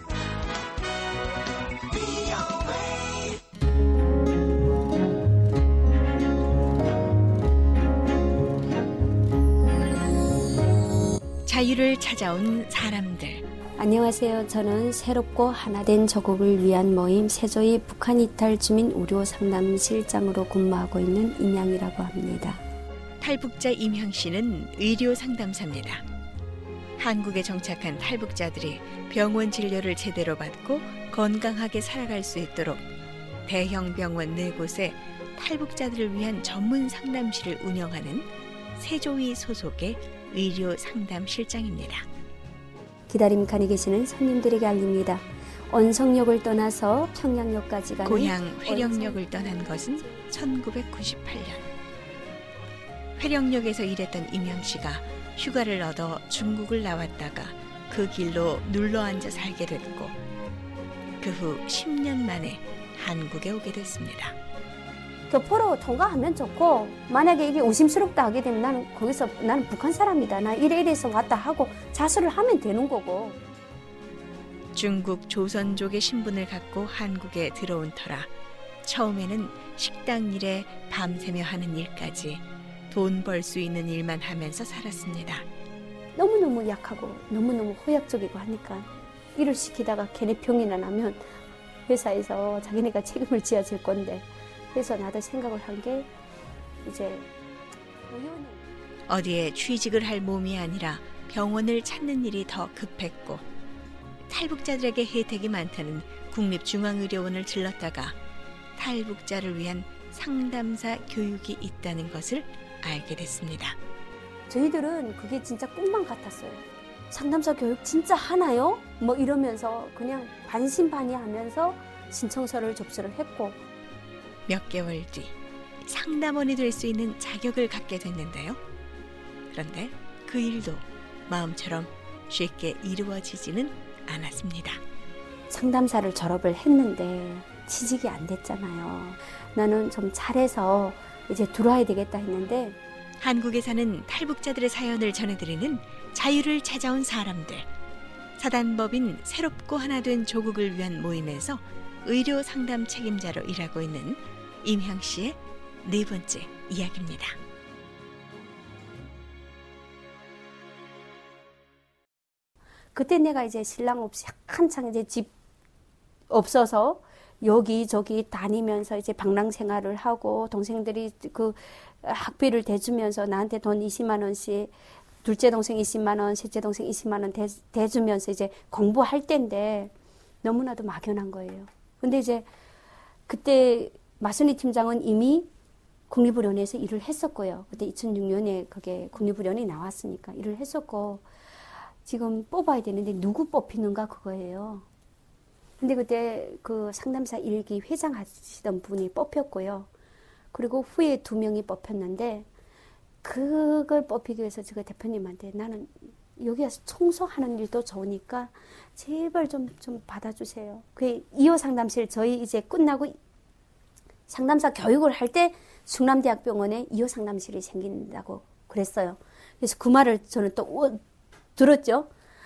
자유를 찾아온 사람들. 안녕하세요. 저는 새롭고 하나된 조국을 위한 모임 세조의 북한 이탈 주민 우려 상담실장으로 근무하고 있는 임양이라고 합니다. 탈북자 임향 씨는 의료 상담사입니다. 한국에 정착한 탈북자들이 병원 진료를 제대로 받고 건강하게 살아갈 수 있도록 대형 병원 4곳에 탈북자들을 위한 전문 상담실을 운영하는 세조위 소속의 의료 상담 실장입니다. 기다림 칸에 계시는 손님들에게 알립니다. 언성역을 떠나서 평양역까지 가는 고향 회령역을 떠난 것은 1998년. 회령역에서 일했던 임영 씨가 휴가를 얻어 중국을 나왔다가 그 길로 눌러앉아 살게 됐고 그 후 10년 만에 한국에 오게 됐습니다. 교포로 통과하면 좋고 만약에 이게 의심스럽다 하게 되면 나는 거기서 나는 북한 사람이다. 나 이래서 왔다 하고 자수를 하면 되는 거고. 중국 조선족의 신분을 갖고 한국에 들어온 터라 처음에는 식당 일에 밤새며 하는 일까지 돈 벌 수 있는 일만 하면서 살았습니다. 너무너무 약하고 너무너무 호약적이고 하니까 일을 시키다가 걔네 병이나 나면 회사에서 자기네가 책임을 져야 질 건데 그래서 나도 생각을 한 게 이제 우연히 어디에 취직을 할 몸이 아니라 병원을 찾는 일이 더 급했고 탈북자들에게 혜택이 많다는 국립중앙의료원을 들렀다가 탈북자를 위한 상담사 교육이 있다는 것을 알게 됐습니다. 저희들은 그게 진짜 꿈만 같았어요. 상담사 교육 진짜 하나요? 뭐 이러면서 그냥 반신반의하면서 신청서를 접수를 했고 몇 개월 뒤 상담원이 될 수 있는 자격을 갖게 됐는데요. 그런데 그 일도 마음처럼 쉽게 이루어지지는 않았습니다. 상담사를 졸업을 했는데 취직이 안 됐잖아요. 나는 좀 잘해서 이제 들어와야 되겠다 했는데 한국에 사는 탈북자들의 사연을 전해드리는 자유를 찾아온 사람들. 사단법인 새롭고 하나 된 조국을 위한 모임에서 의료 상담 책임자로 일하고 있는 임향 씨의 네 번째 이야기입니다. 그때 내가 이제 신랑 없이 한창 이제 집 없어서 여기저기 다니면서 이제 방랑 생활을 하고 동생들이 그 학비를 대주면서 나한테 돈 20만 원씩 둘째 동생 20만 원, 셋째 동생 20만 원 대주면서 이제 공부할 때인데 너무나도 막연한 거예요. 근데 이제 그때 마순희 팀장은 이미 국립의료원에서 일을 했었고요. 그때 2006년에 그게 국립의료원이 나왔으니까 일을 했었고 지금 뽑아야 되는데 누구 뽑히는가 그거예요. 근데 그때 그 상담사 1기 회장 하시던 분이 뽑혔고요. 그리고 후에 2명이 뽑혔는데 그걸 뽑히기 위해서 제가 대표님한테 나는 여기 와서 청소하는 일도 좋으니까 제발 좀 받아주세요. 그 2호 상담실 저희 이제 끝나고 상담사 교육을 할 때 충남대학병원에 2호 상담실이 생긴다고 그랬어요. 그래서 그 말을 저는 또 들었죠.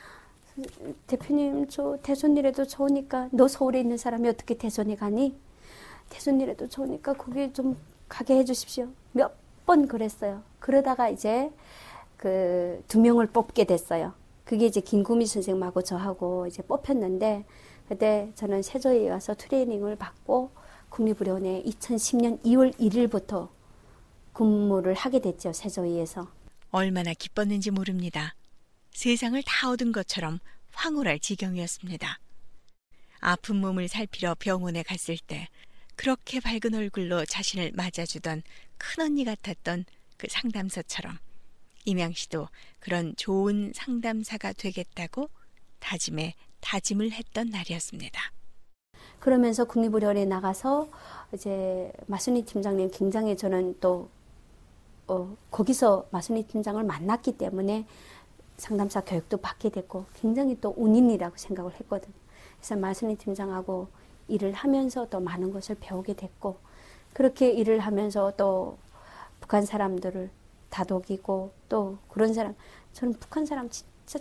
대표님 저 대전이라도 좋으니까 너 서울에 있는 사람이 어떻게 대전에 가니? 대전이라도 좋으니까 거기 좀 가게 해주십시오. 몇 번 그랬어요. 그러다가 이제 그 2명을 뽑게 됐어요. 그게 이제 김구미 선생님하고 저하고 이제 뽑혔는데 그때 저는 세조에 와서 트레이닝을 받고 국립의료원에 2010년 2월 1일부터 근무를 하게 됐죠. 세조의에서. 얼마나 기뻤는지 모릅니다. 세상을 다 얻은 것처럼 황홀할 지경이었습니다. 아픈 몸을 살피러 병원에 갔을 때 그렇게 밝은 얼굴로 자신을 맞아주던 큰언니 같았던 그 상담사처럼 임양 씨도 그런 좋은 상담사가 되겠다고 다짐을 했던 날이었습니다. 그러면서 국립의료원에 나가서 이제 마순희 팀장님 굉장히 저는 또 거기서 마순희 팀장을 만났기 때문에 상담사 교육도 받게 됐고 굉장히 또 운인이라고 생각을 했거든요. 그래서 마순희 팀장하고 일을 하면서 또 많은 것을 배우게 됐고 그렇게 일을 하면서 또 북한 사람들을 다독이고 또 그런 사람 저는 북한 사람 진짜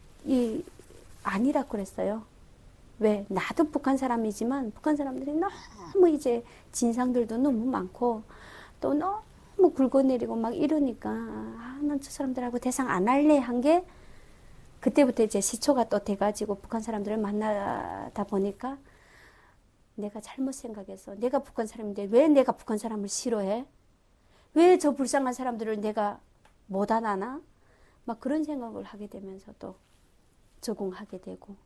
아니라고 그랬어요. 왜? 나도 북한 사람이지만 북한 사람들이 너무 이제 진상들도 너무 많고 또 너무 굵어내리고 막 이러니까 난 저 사람들하고 대상 안 할래 한 게 그때부터 이제 시초가 또 돼가지고 북한 사람들을 만나다 보니까 내가 잘못 생각해서 내가 북한 사람인데 왜 내가 북한 사람을 싫어해? 왜 저 불쌍한 사람들을 내가 못 알아나? 막 그런 생각을 하게 되면서 또 적응하게 되고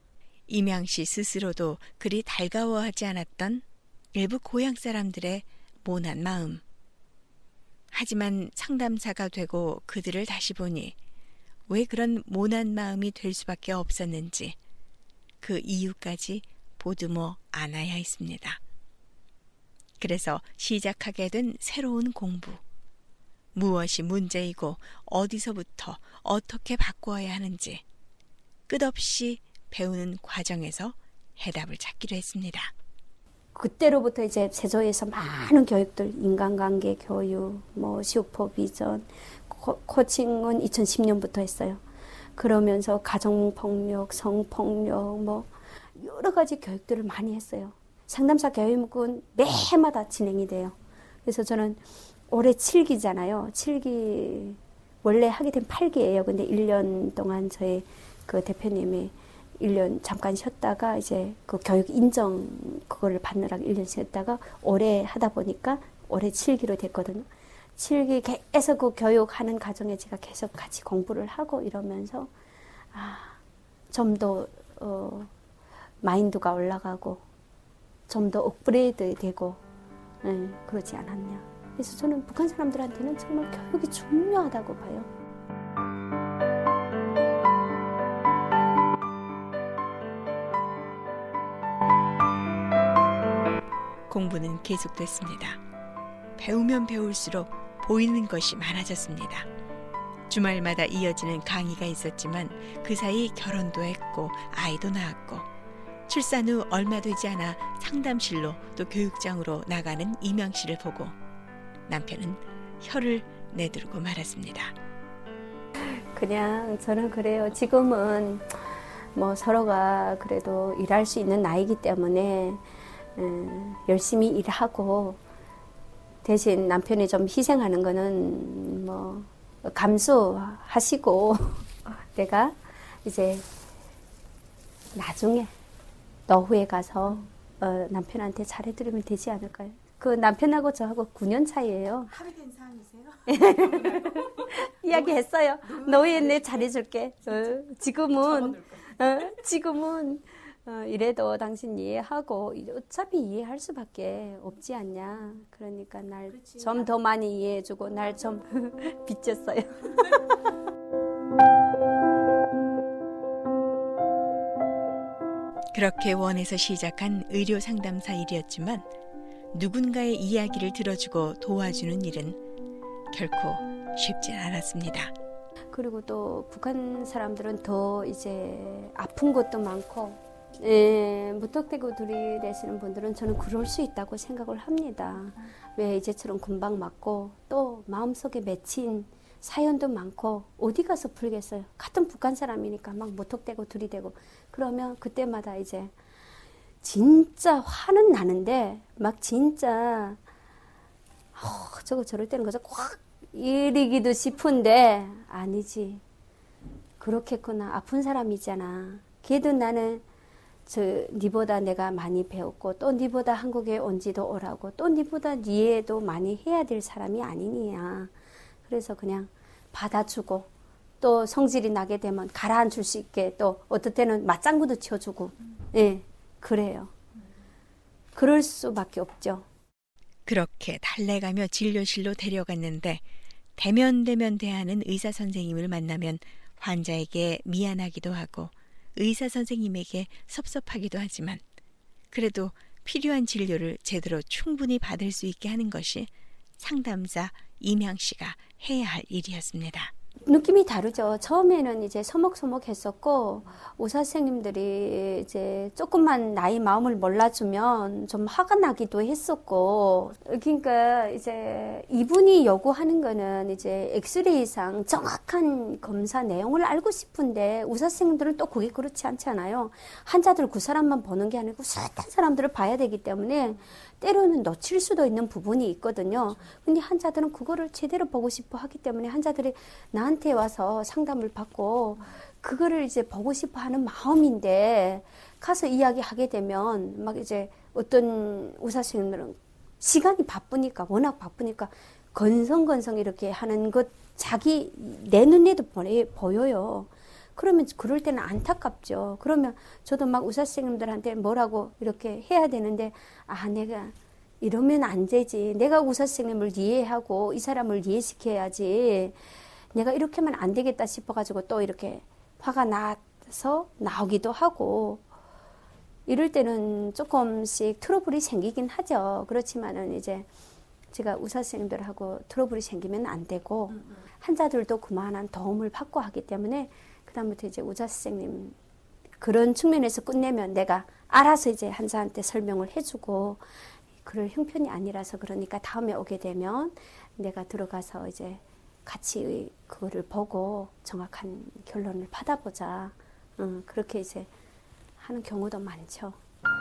임양 씨 스스로도 그리 달가워하지 않았던 일부 고향 사람들의 모난 마음. 하지만 상담사가 되고 그들을 다시 보니 왜 그런 모난 마음이 될 수밖에 없었는지 그 이유까지 보듬어 안아야 했습니다. 그래서 시작하게 된 새로운 공부. 무엇이 문제이고 어디서부터 어떻게 바꾸어야 하는지 끝없이 배우는 과정에서 해답을 찾기로 했습니다. 그때로부터 이제 세조에서 많은 교육들, 인간관계 교육, 뭐 슈퍼비전, 코칭은 2010년부터 했어요. 그러면서 가정폭력, 성폭력, 뭐 여러 가지 교육들을 많이 했어요. 상담사 교육은 매해마다 진행이 돼요. 그래서 저는 올해 7기잖아요. 7기 원래 하게 된 8기예요. 근데 1년 동안 저희 그 대표님이 1년 잠깐 쉬었다가 이제 그 교육 인정 그거를 받느라고 1년 쉬었다가 올해 하다 보니까 올해 7기로 됐거든요. 7기 계속 그 교육하는 과정에 제가 계속 같이 공부를 하고 이러면서 좀 더 마인드가 올라가고 좀 더 업그레이드 되고 그러지 않았냐. 그래서 저는 북한 사람들한테는 정말 교육이 중요하다고 봐요. 공부는 계속됐습니다. 배우면 배울수록 보이는 것이 많아졌습니다. 주말마다 이어지는 강의가 있었지만 그 사이 결혼도 했고 아이도 낳았고 출산 후 얼마 되지 않아 상담실로 또 교육장으로 나가는 이명 씨를 보고 남편은 혀를 내두르고 말았습니다. 그냥 저는 그래요. 지금은 뭐 서로가 그래도 일할 수 있는 나이기 때문에 열심히 일하고 대신 남편이 좀 희생하는 거는 뭐 감수하시고 내가 이제 나중에 노후에 가서 남편한테 잘해드리면 되지 않을까요? 그 남편하고 저하고 9년 차이예요. 합의된 사항이세요? 이야기했어요. 노후에 내 잘해줄게. 지금은 이래도 당신 이해하고 어차피 이해할 수밖에 없지 않냐. 그러니까 날 좀 더 많이 이해해주고 날 좀 빚졌어요. 그렇게 원해서 시작한 의료 상담사 일이었지만 누군가의 이야기를 들어주고 도와주는 일은 결코 쉽진 않았습니다. 그리고 또 북한 사람들은 더 이제 아픈 것도 많고 무턱대고 들이대시는 분들은 저는 그럴 수 있다고 생각을 합니다. 왜 이제처럼 금방 맞고 또 마음속에 맺힌 사연도 많고 어디 가서 풀겠어요. 같은 북한 사람이니까 막 무턱대고 들이대고 그러면 그때마다 이제 진짜 화는 나는데 막 진짜 저거 저럴 때는 거저 확 이리기도 싶은데 아니지. 그렇겠구나. 아픈 사람이잖아. 걔도 나는 니보다 내가 많이 배웠고 또 니보다 한국에 온 지도 오라고 또 니보다 니에도 많이 해야 될 사람이 아니냐. 그래서 그냥 받아주고 또 성질이 나게 되면 가라앉힐 수 있게 또 어떨 때는 맞장구도 쳐주고 그래요. 그럴 수밖에 없죠. 그렇게 달래가며 진료실로 데려갔는데 대면 대하는 의사 선생님을 만나면 환자에게 미안하기도 하고 의사 선생님에게 섭섭하기도 하지만 그래도 필요한 진료를 제대로 충분히 받을 수 있게 하는 것이 상담사 이명 씨가 해야 할 일이었습니다. 느낌이 다르죠. 처음에는 이제 서먹서먹했었고 의사 선생님들이 이제 조금만 나이 마음을 몰라주면 좀 화가 나기도 했었고 그러니까 이제 이분이 요구하는 거는 이제 엑스레이상 정확한 검사 내용을 알고 싶은데 의사 선생님들은 또 그게 그렇지 않잖아요. 환자들 그 사람만 보는 게 아니고 수많은 사람들을 봐야 되기 때문에 때로는 놓칠 수도 있는 부분이 있거든요. 근데 환자들은 그거를 제대로 보고 싶어 하기 때문에 환자들이 나한테 와서 상담을 받고 그거를 이제 보고 싶어 하는 마음인데 가서 이야기하게 되면 막 이제 어떤 의사 선생님들은 시간이 바쁘니까 워낙 바쁘니까 건성건성 이렇게 하는 것 자기 내 눈에도 보여요. 그러면 그럴 때는 안타깝죠. 그러면 저도 막 의사 선생님들한테 뭐라고 이렇게 해야 되는데 내가 이러면 안 되지. 내가 의사 선생님을 이해하고 이 사람을 이해시켜야지. 내가 이렇게 하면 안 되겠다 싶어가지고 또 이렇게 화가 나서 나오기도 하고 이럴 때는 조금씩 트러블이 생기긴 하죠. 그렇지만은 이제 제가 의사 선생님들하고 트러블이 생기면 안 되고 환자들도 그만한 도움을 받고 하기 때문에 그다음부터 이제 의사 선생님 그런 측면에서 끝내면 내가 알아서 이제 환자한테 설명을 해주고 그럴 형편이 아니라서 그러니까 다음에 오게 되면 내가 들어가서 이제 같이 그거를 보고 정확한 결론을 받아보자. 그렇게 이제 하는 경우도 많죠.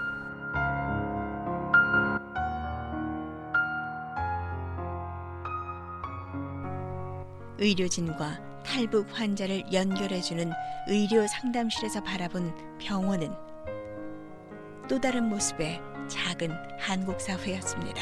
의료진과 탈북 환자를 연결해주는 의료 상담실에서 바라본 병원은 또 다른 모습의 작은 한국 사회였습니다.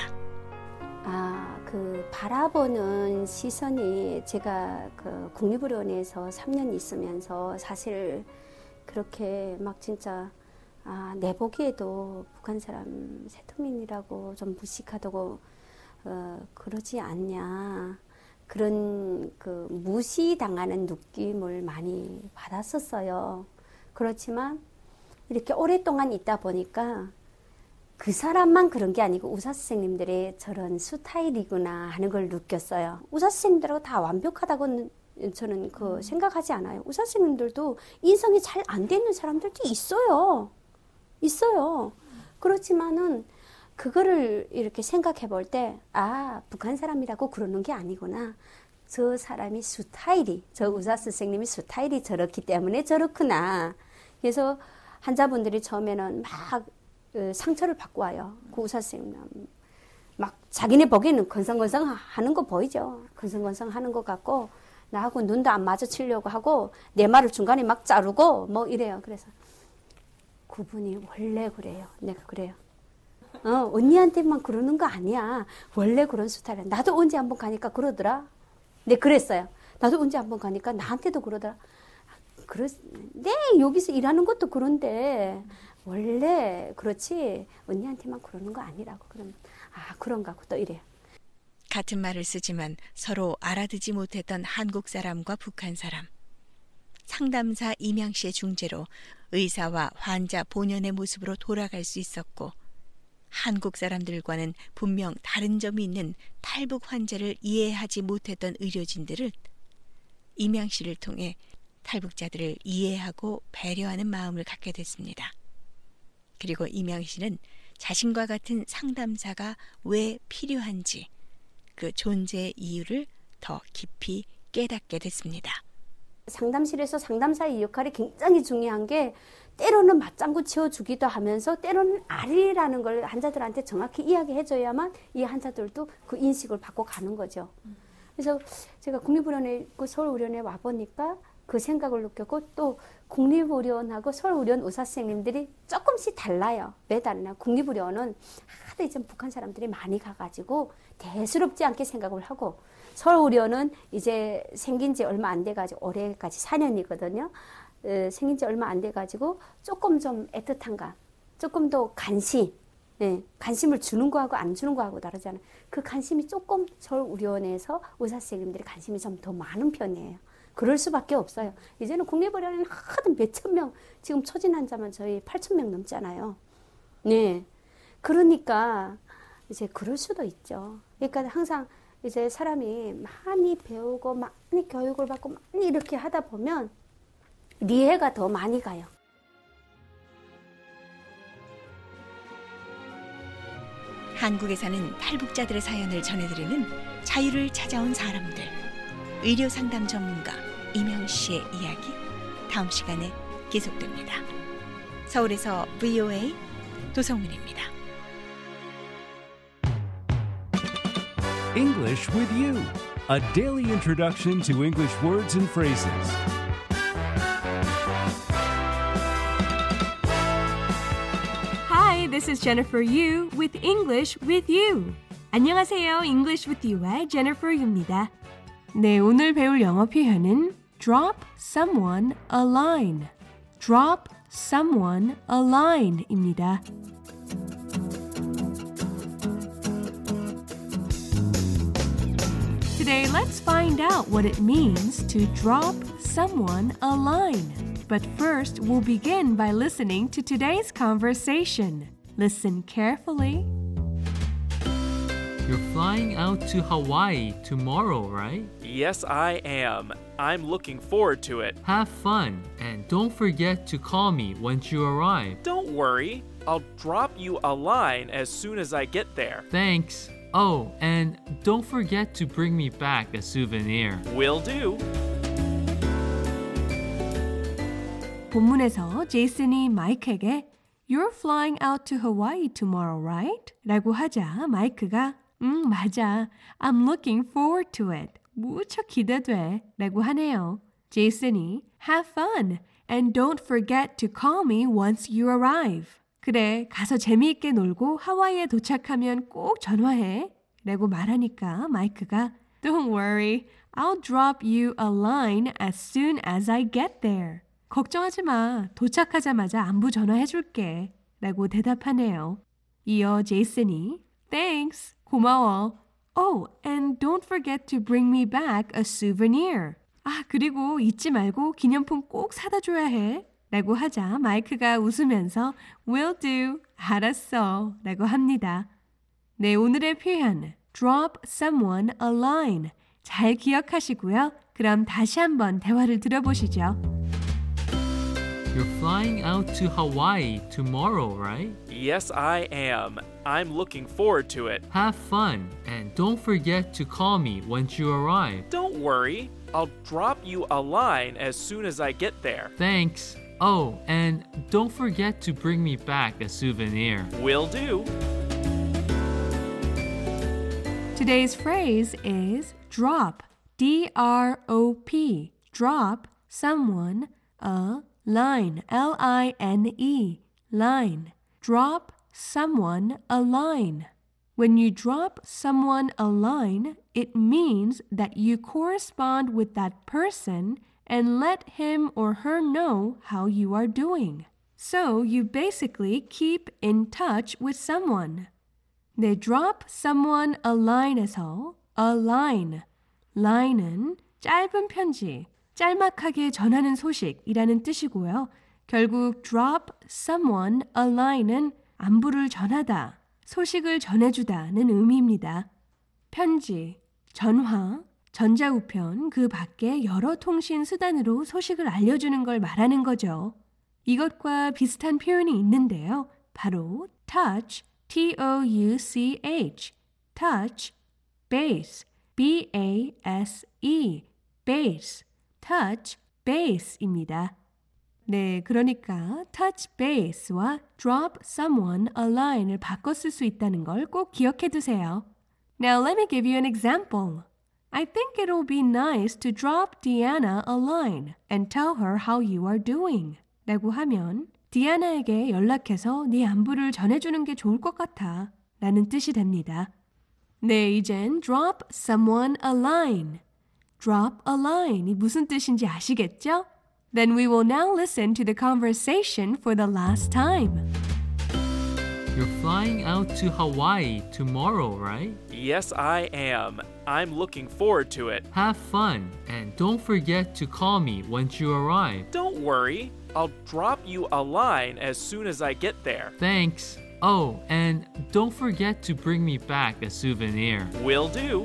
그 바라보는 시선이 제가 그 국립의료원에서 3년 있으면서 사실 그렇게 막 진짜 내 보기에도 북한 사람 세터민이라고 좀 무식하다고 그러지 않냐. 그런 그 무시당하는 느낌을 많이 받았었어요. 그렇지만 이렇게 오랫동안 있다 보니까 그 사람만 그런 게 아니고 의사 선생님들의 저런 스타일이구나 하는 걸 느꼈어요. 의사 선생님들하고 다 완벽하다고는 저는 생각하지 않아요. 의사 선생님들도 인성이 잘 안 되는 사람들도 있어요. 그렇지만은 그거를 이렇게 생각해 볼 때, 북한 사람이라고 그러는 게 아니구나. 저 사람이 스타일이, 저 의사 선생님이 스타일이 저렇기 때문에 저렇구나. 그래서 환자분들이 처음에는 막 상처를 받고 와요. 그 의사 선생님. 막 자기네 보기에는 건성건성 하는 거 보이죠. 건성건성 하는 것 같고, 나하고 눈도 안 마주치려고 하고, 내 말을 중간에 막 자르고, 뭐 이래요. 그래서 그분이 원래 그래요. 내가 그래요. 언니한테만 그러는 거 아니야. 원래 그런 스타일이야. 나도 언제 한번 가니까 그러더라. 네, 그랬어요. 나도 언제 한번 가니까 나한테도 그러더라. 네, 여기서 일하는 것도 그런데 원래 그렇지 언니한테만 그러는 거 아니라고. 그러면 그런가 하고 또 이래요. 같은 말을 쓰지만 서로 알아듣지 못했던 한국 사람과 북한 사람. 상담사 이명 씨의 중재로 의사와 환자 본연의 모습으로 돌아갈 수 있었고 한국 사람들과는 분명 다른 점이 있는 탈북 환자를 이해하지 못했던 의료진들을 이명 씨를 통해 탈북자들을 이해하고 배려하는 마음을 갖게 됐습니다. 그리고 이명 씨는 자신과 같은 상담사가 왜 필요한지 그 존재의 이유를 더 깊이 깨닫게 됐습니다. 상담실에서 상담사의 역할이 굉장히 중요한 게 때로는 맞장구 치워주기도 하면서 때로는 아리라는 걸 환자들한테 정확히 이야기해줘야만 이 환자들도 그 인식을 받고 가는 거죠. 그래서 제가 국립의료원에 있고 서울의료원에 와보니까 그 생각을 느꼈고 또 국립의료원하고 서울의료원 의사 선생님들이 조금씩 달라요. 왜 다르냐? 국립의료원은 하도 이제 북한 사람들이 많이 가가지고 대수롭지 않게 생각을 하고 서울의료원은 이제 생긴 지 얼마 안 돼가지고 올해까지 4년이거든요. 생긴 지 얼마 안 돼가지고 조금 좀 애틋한가, 조금 더 관심을 주는 거하고 안 주는 거하고 다르잖아요. 그 관심이 조금 서울의료원에서 의사 선생님들이 관심이 좀 더 많은 편이에요. 그럴 수밖에 없어요. 이제는 국립의료원에는 하도 몇천 명, 지금 초진 환자만 저희 8,000명 넘잖아요. 네. 그러니까 이제 그럴 수도 있죠. 그러니까 항상 이제 사람이 많이 배우고 많이 교육을 받고 많이 이렇게 하다 보면 이해가 더 많이 가요. 한국에 사는 탈북자들의 사연을 전해드리는 자유를 찾아온 사람들. 의료 상담 전문가 이명 씨의 이야기 다음 시간에 계속됩니다. 서울에서 VOA 도성민입니다. English with you, a daily introduction to English words and phrases. Hi, this is Jennifer Yu with English with You. 안녕하세요, English with You의 Jennifer Yu입니다. 네, 오늘 배울 영어 표현은 drop someone a line. drop someone a line입니다. Today, let's find out what it means to drop someone a line. But first, we'll begin by listening to today's conversation. Listen carefully. You're flying out to Hawaii tomorrow, right? Yes, I am. I'm looking forward to it. Have fun, and don't forget to call me once you arrive. Don't worry. I'll drop you a line as soon as I get there. Thanks. Oh, and don't forget to bring me back a souvenir. Will do. 본문에서 제이슨이 마이크에게 You're flying out to Hawaii tomorrow, right? 라고 하자 마이크가 맞아. I'm looking forward to it. 무척 기대돼. 라고 하네요. 제이슨이 Have fun and don't forget to call me once you arrive. 그래, 가서 재미있게 놀고 하와이에 도착하면 꼭 전화해. 라고 말하니까 마이크가 Don't worry, I'll drop you a line as soon as I get there. 걱정하지 마. 도착하자마자 안부 전화해줄게. 라고 대답하네요. 이어 제이슨이 Thanks, 고마워. Oh, and don't forget to bring me back a souvenir. 아, 그리고 잊지 말고 기념품 꼭 사다 줘야 해. 라고 하자 마이크가 웃으면서 Will do, 알았어. 라고 합니다. 네, 오늘의 표현 Drop someone a line. 잘 기억하시고요. 그럼 다시 한번 대화를 들어보시죠. You're flying out to Hawaii tomorrow, right? Yes, I am. I'm looking forward to it. Have fun, and don't forget to call me once you arrive. Don't worry. I'll drop you a line as soon as I get there. Thanks. Oh, and don't forget to bring me back a souvenir. Will do. Today's phrase is drop. D-R-O-P. Drop someone a line. L-I-N-E. Line. Drop someone a line. When you drop someone a line, it means that you correspond with that person and let him or her know how you are doing. So you basically keep in touch with someone. 네, drop someone a line에서 a line. line은 짧은 편지, 짤막하게 전하는 소식이라는 뜻이고요. 결국 drop someone a line은 안부를 전하다, 소식을 전해주다는 의미입니다. 편지, 전화, 전자우편, 그 밖에 여러 통신 수단으로 소식을 알려주는 걸 말하는 거죠. 이것과 비슷한 표현이 있는데요. 바로 touch, T-O-U-C-H, touch, base, B-A-S-E, base, touch, base입니다. 네, 그러니까 touch base와 drop someone a line을 바꿔 쓸 수 있다는 걸 꼭 기억해 두세요. Now let me give you an example. I think it'll be nice to drop Deanna a line and tell her how you are doing. 라고 하면 디아나에게 연락해서 네 안부를 전해주는 게 좋을 것 같아. 라는 뜻이 됩니다. 네, 이젠 drop someone a line. drop a line이 무슨 뜻인지 아시겠죠? Then we will now listen to the conversation for the last time. You're flying out to Hawaii tomorrow, right? Yes, I am. I'm looking forward to it. Have fun, and don't forget to call me once you arrive. Don't worry. I'll drop you a line as soon as I get there. Thanks. Oh, and don't forget to bring me back a souvenir. Will do.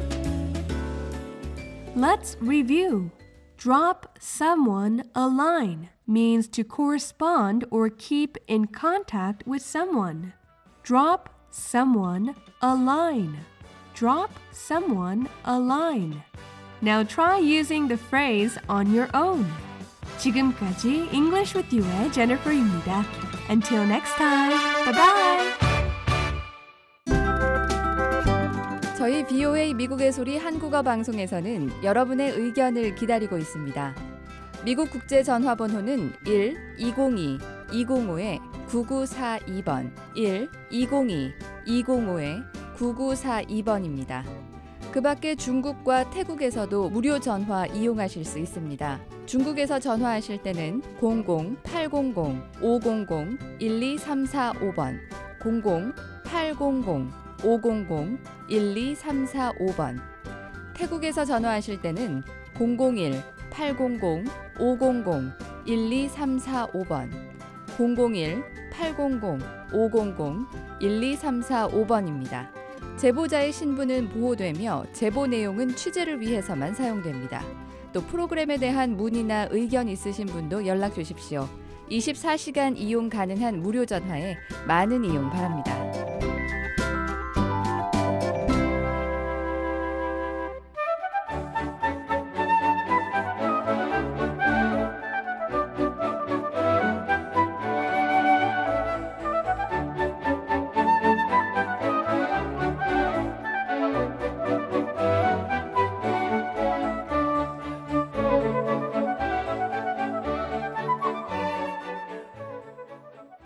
Let's review. Drop someone a line means to correspond or keep in contact with someone. Drop someone a line. Drop someone a line. Now try using the phrase on your own. 지금까지 English with You의 Jennifer입니다. Until next time. Bye-bye. 저희 VOA 미국의 소리 한국어 방송에서는 여러분의 의견을 기다리고 있습니다. 미국 국제 전화번호는 1-202-205-9942번 1-202-205-9942번입니다. 그 밖에 중국과 태국에서도 무료 전화 이용하실 수 있습니다. 중국에서 전화하실 때는 00-800-500-1234-5번 00-800-500-1234-5번 태국에서 전화하실 때는 001-800-500-12345번, 001-800-500-12345번입니다. 제보자의 신분은 보호되며 제보 내용은 취재를 위해서만 사용됩니다. 또 프로그램에 대한 문의나 의견 있으신 분도 연락 주십시오. 24시간 이용 가능한 무료 전화에 많은 이용 바랍니다.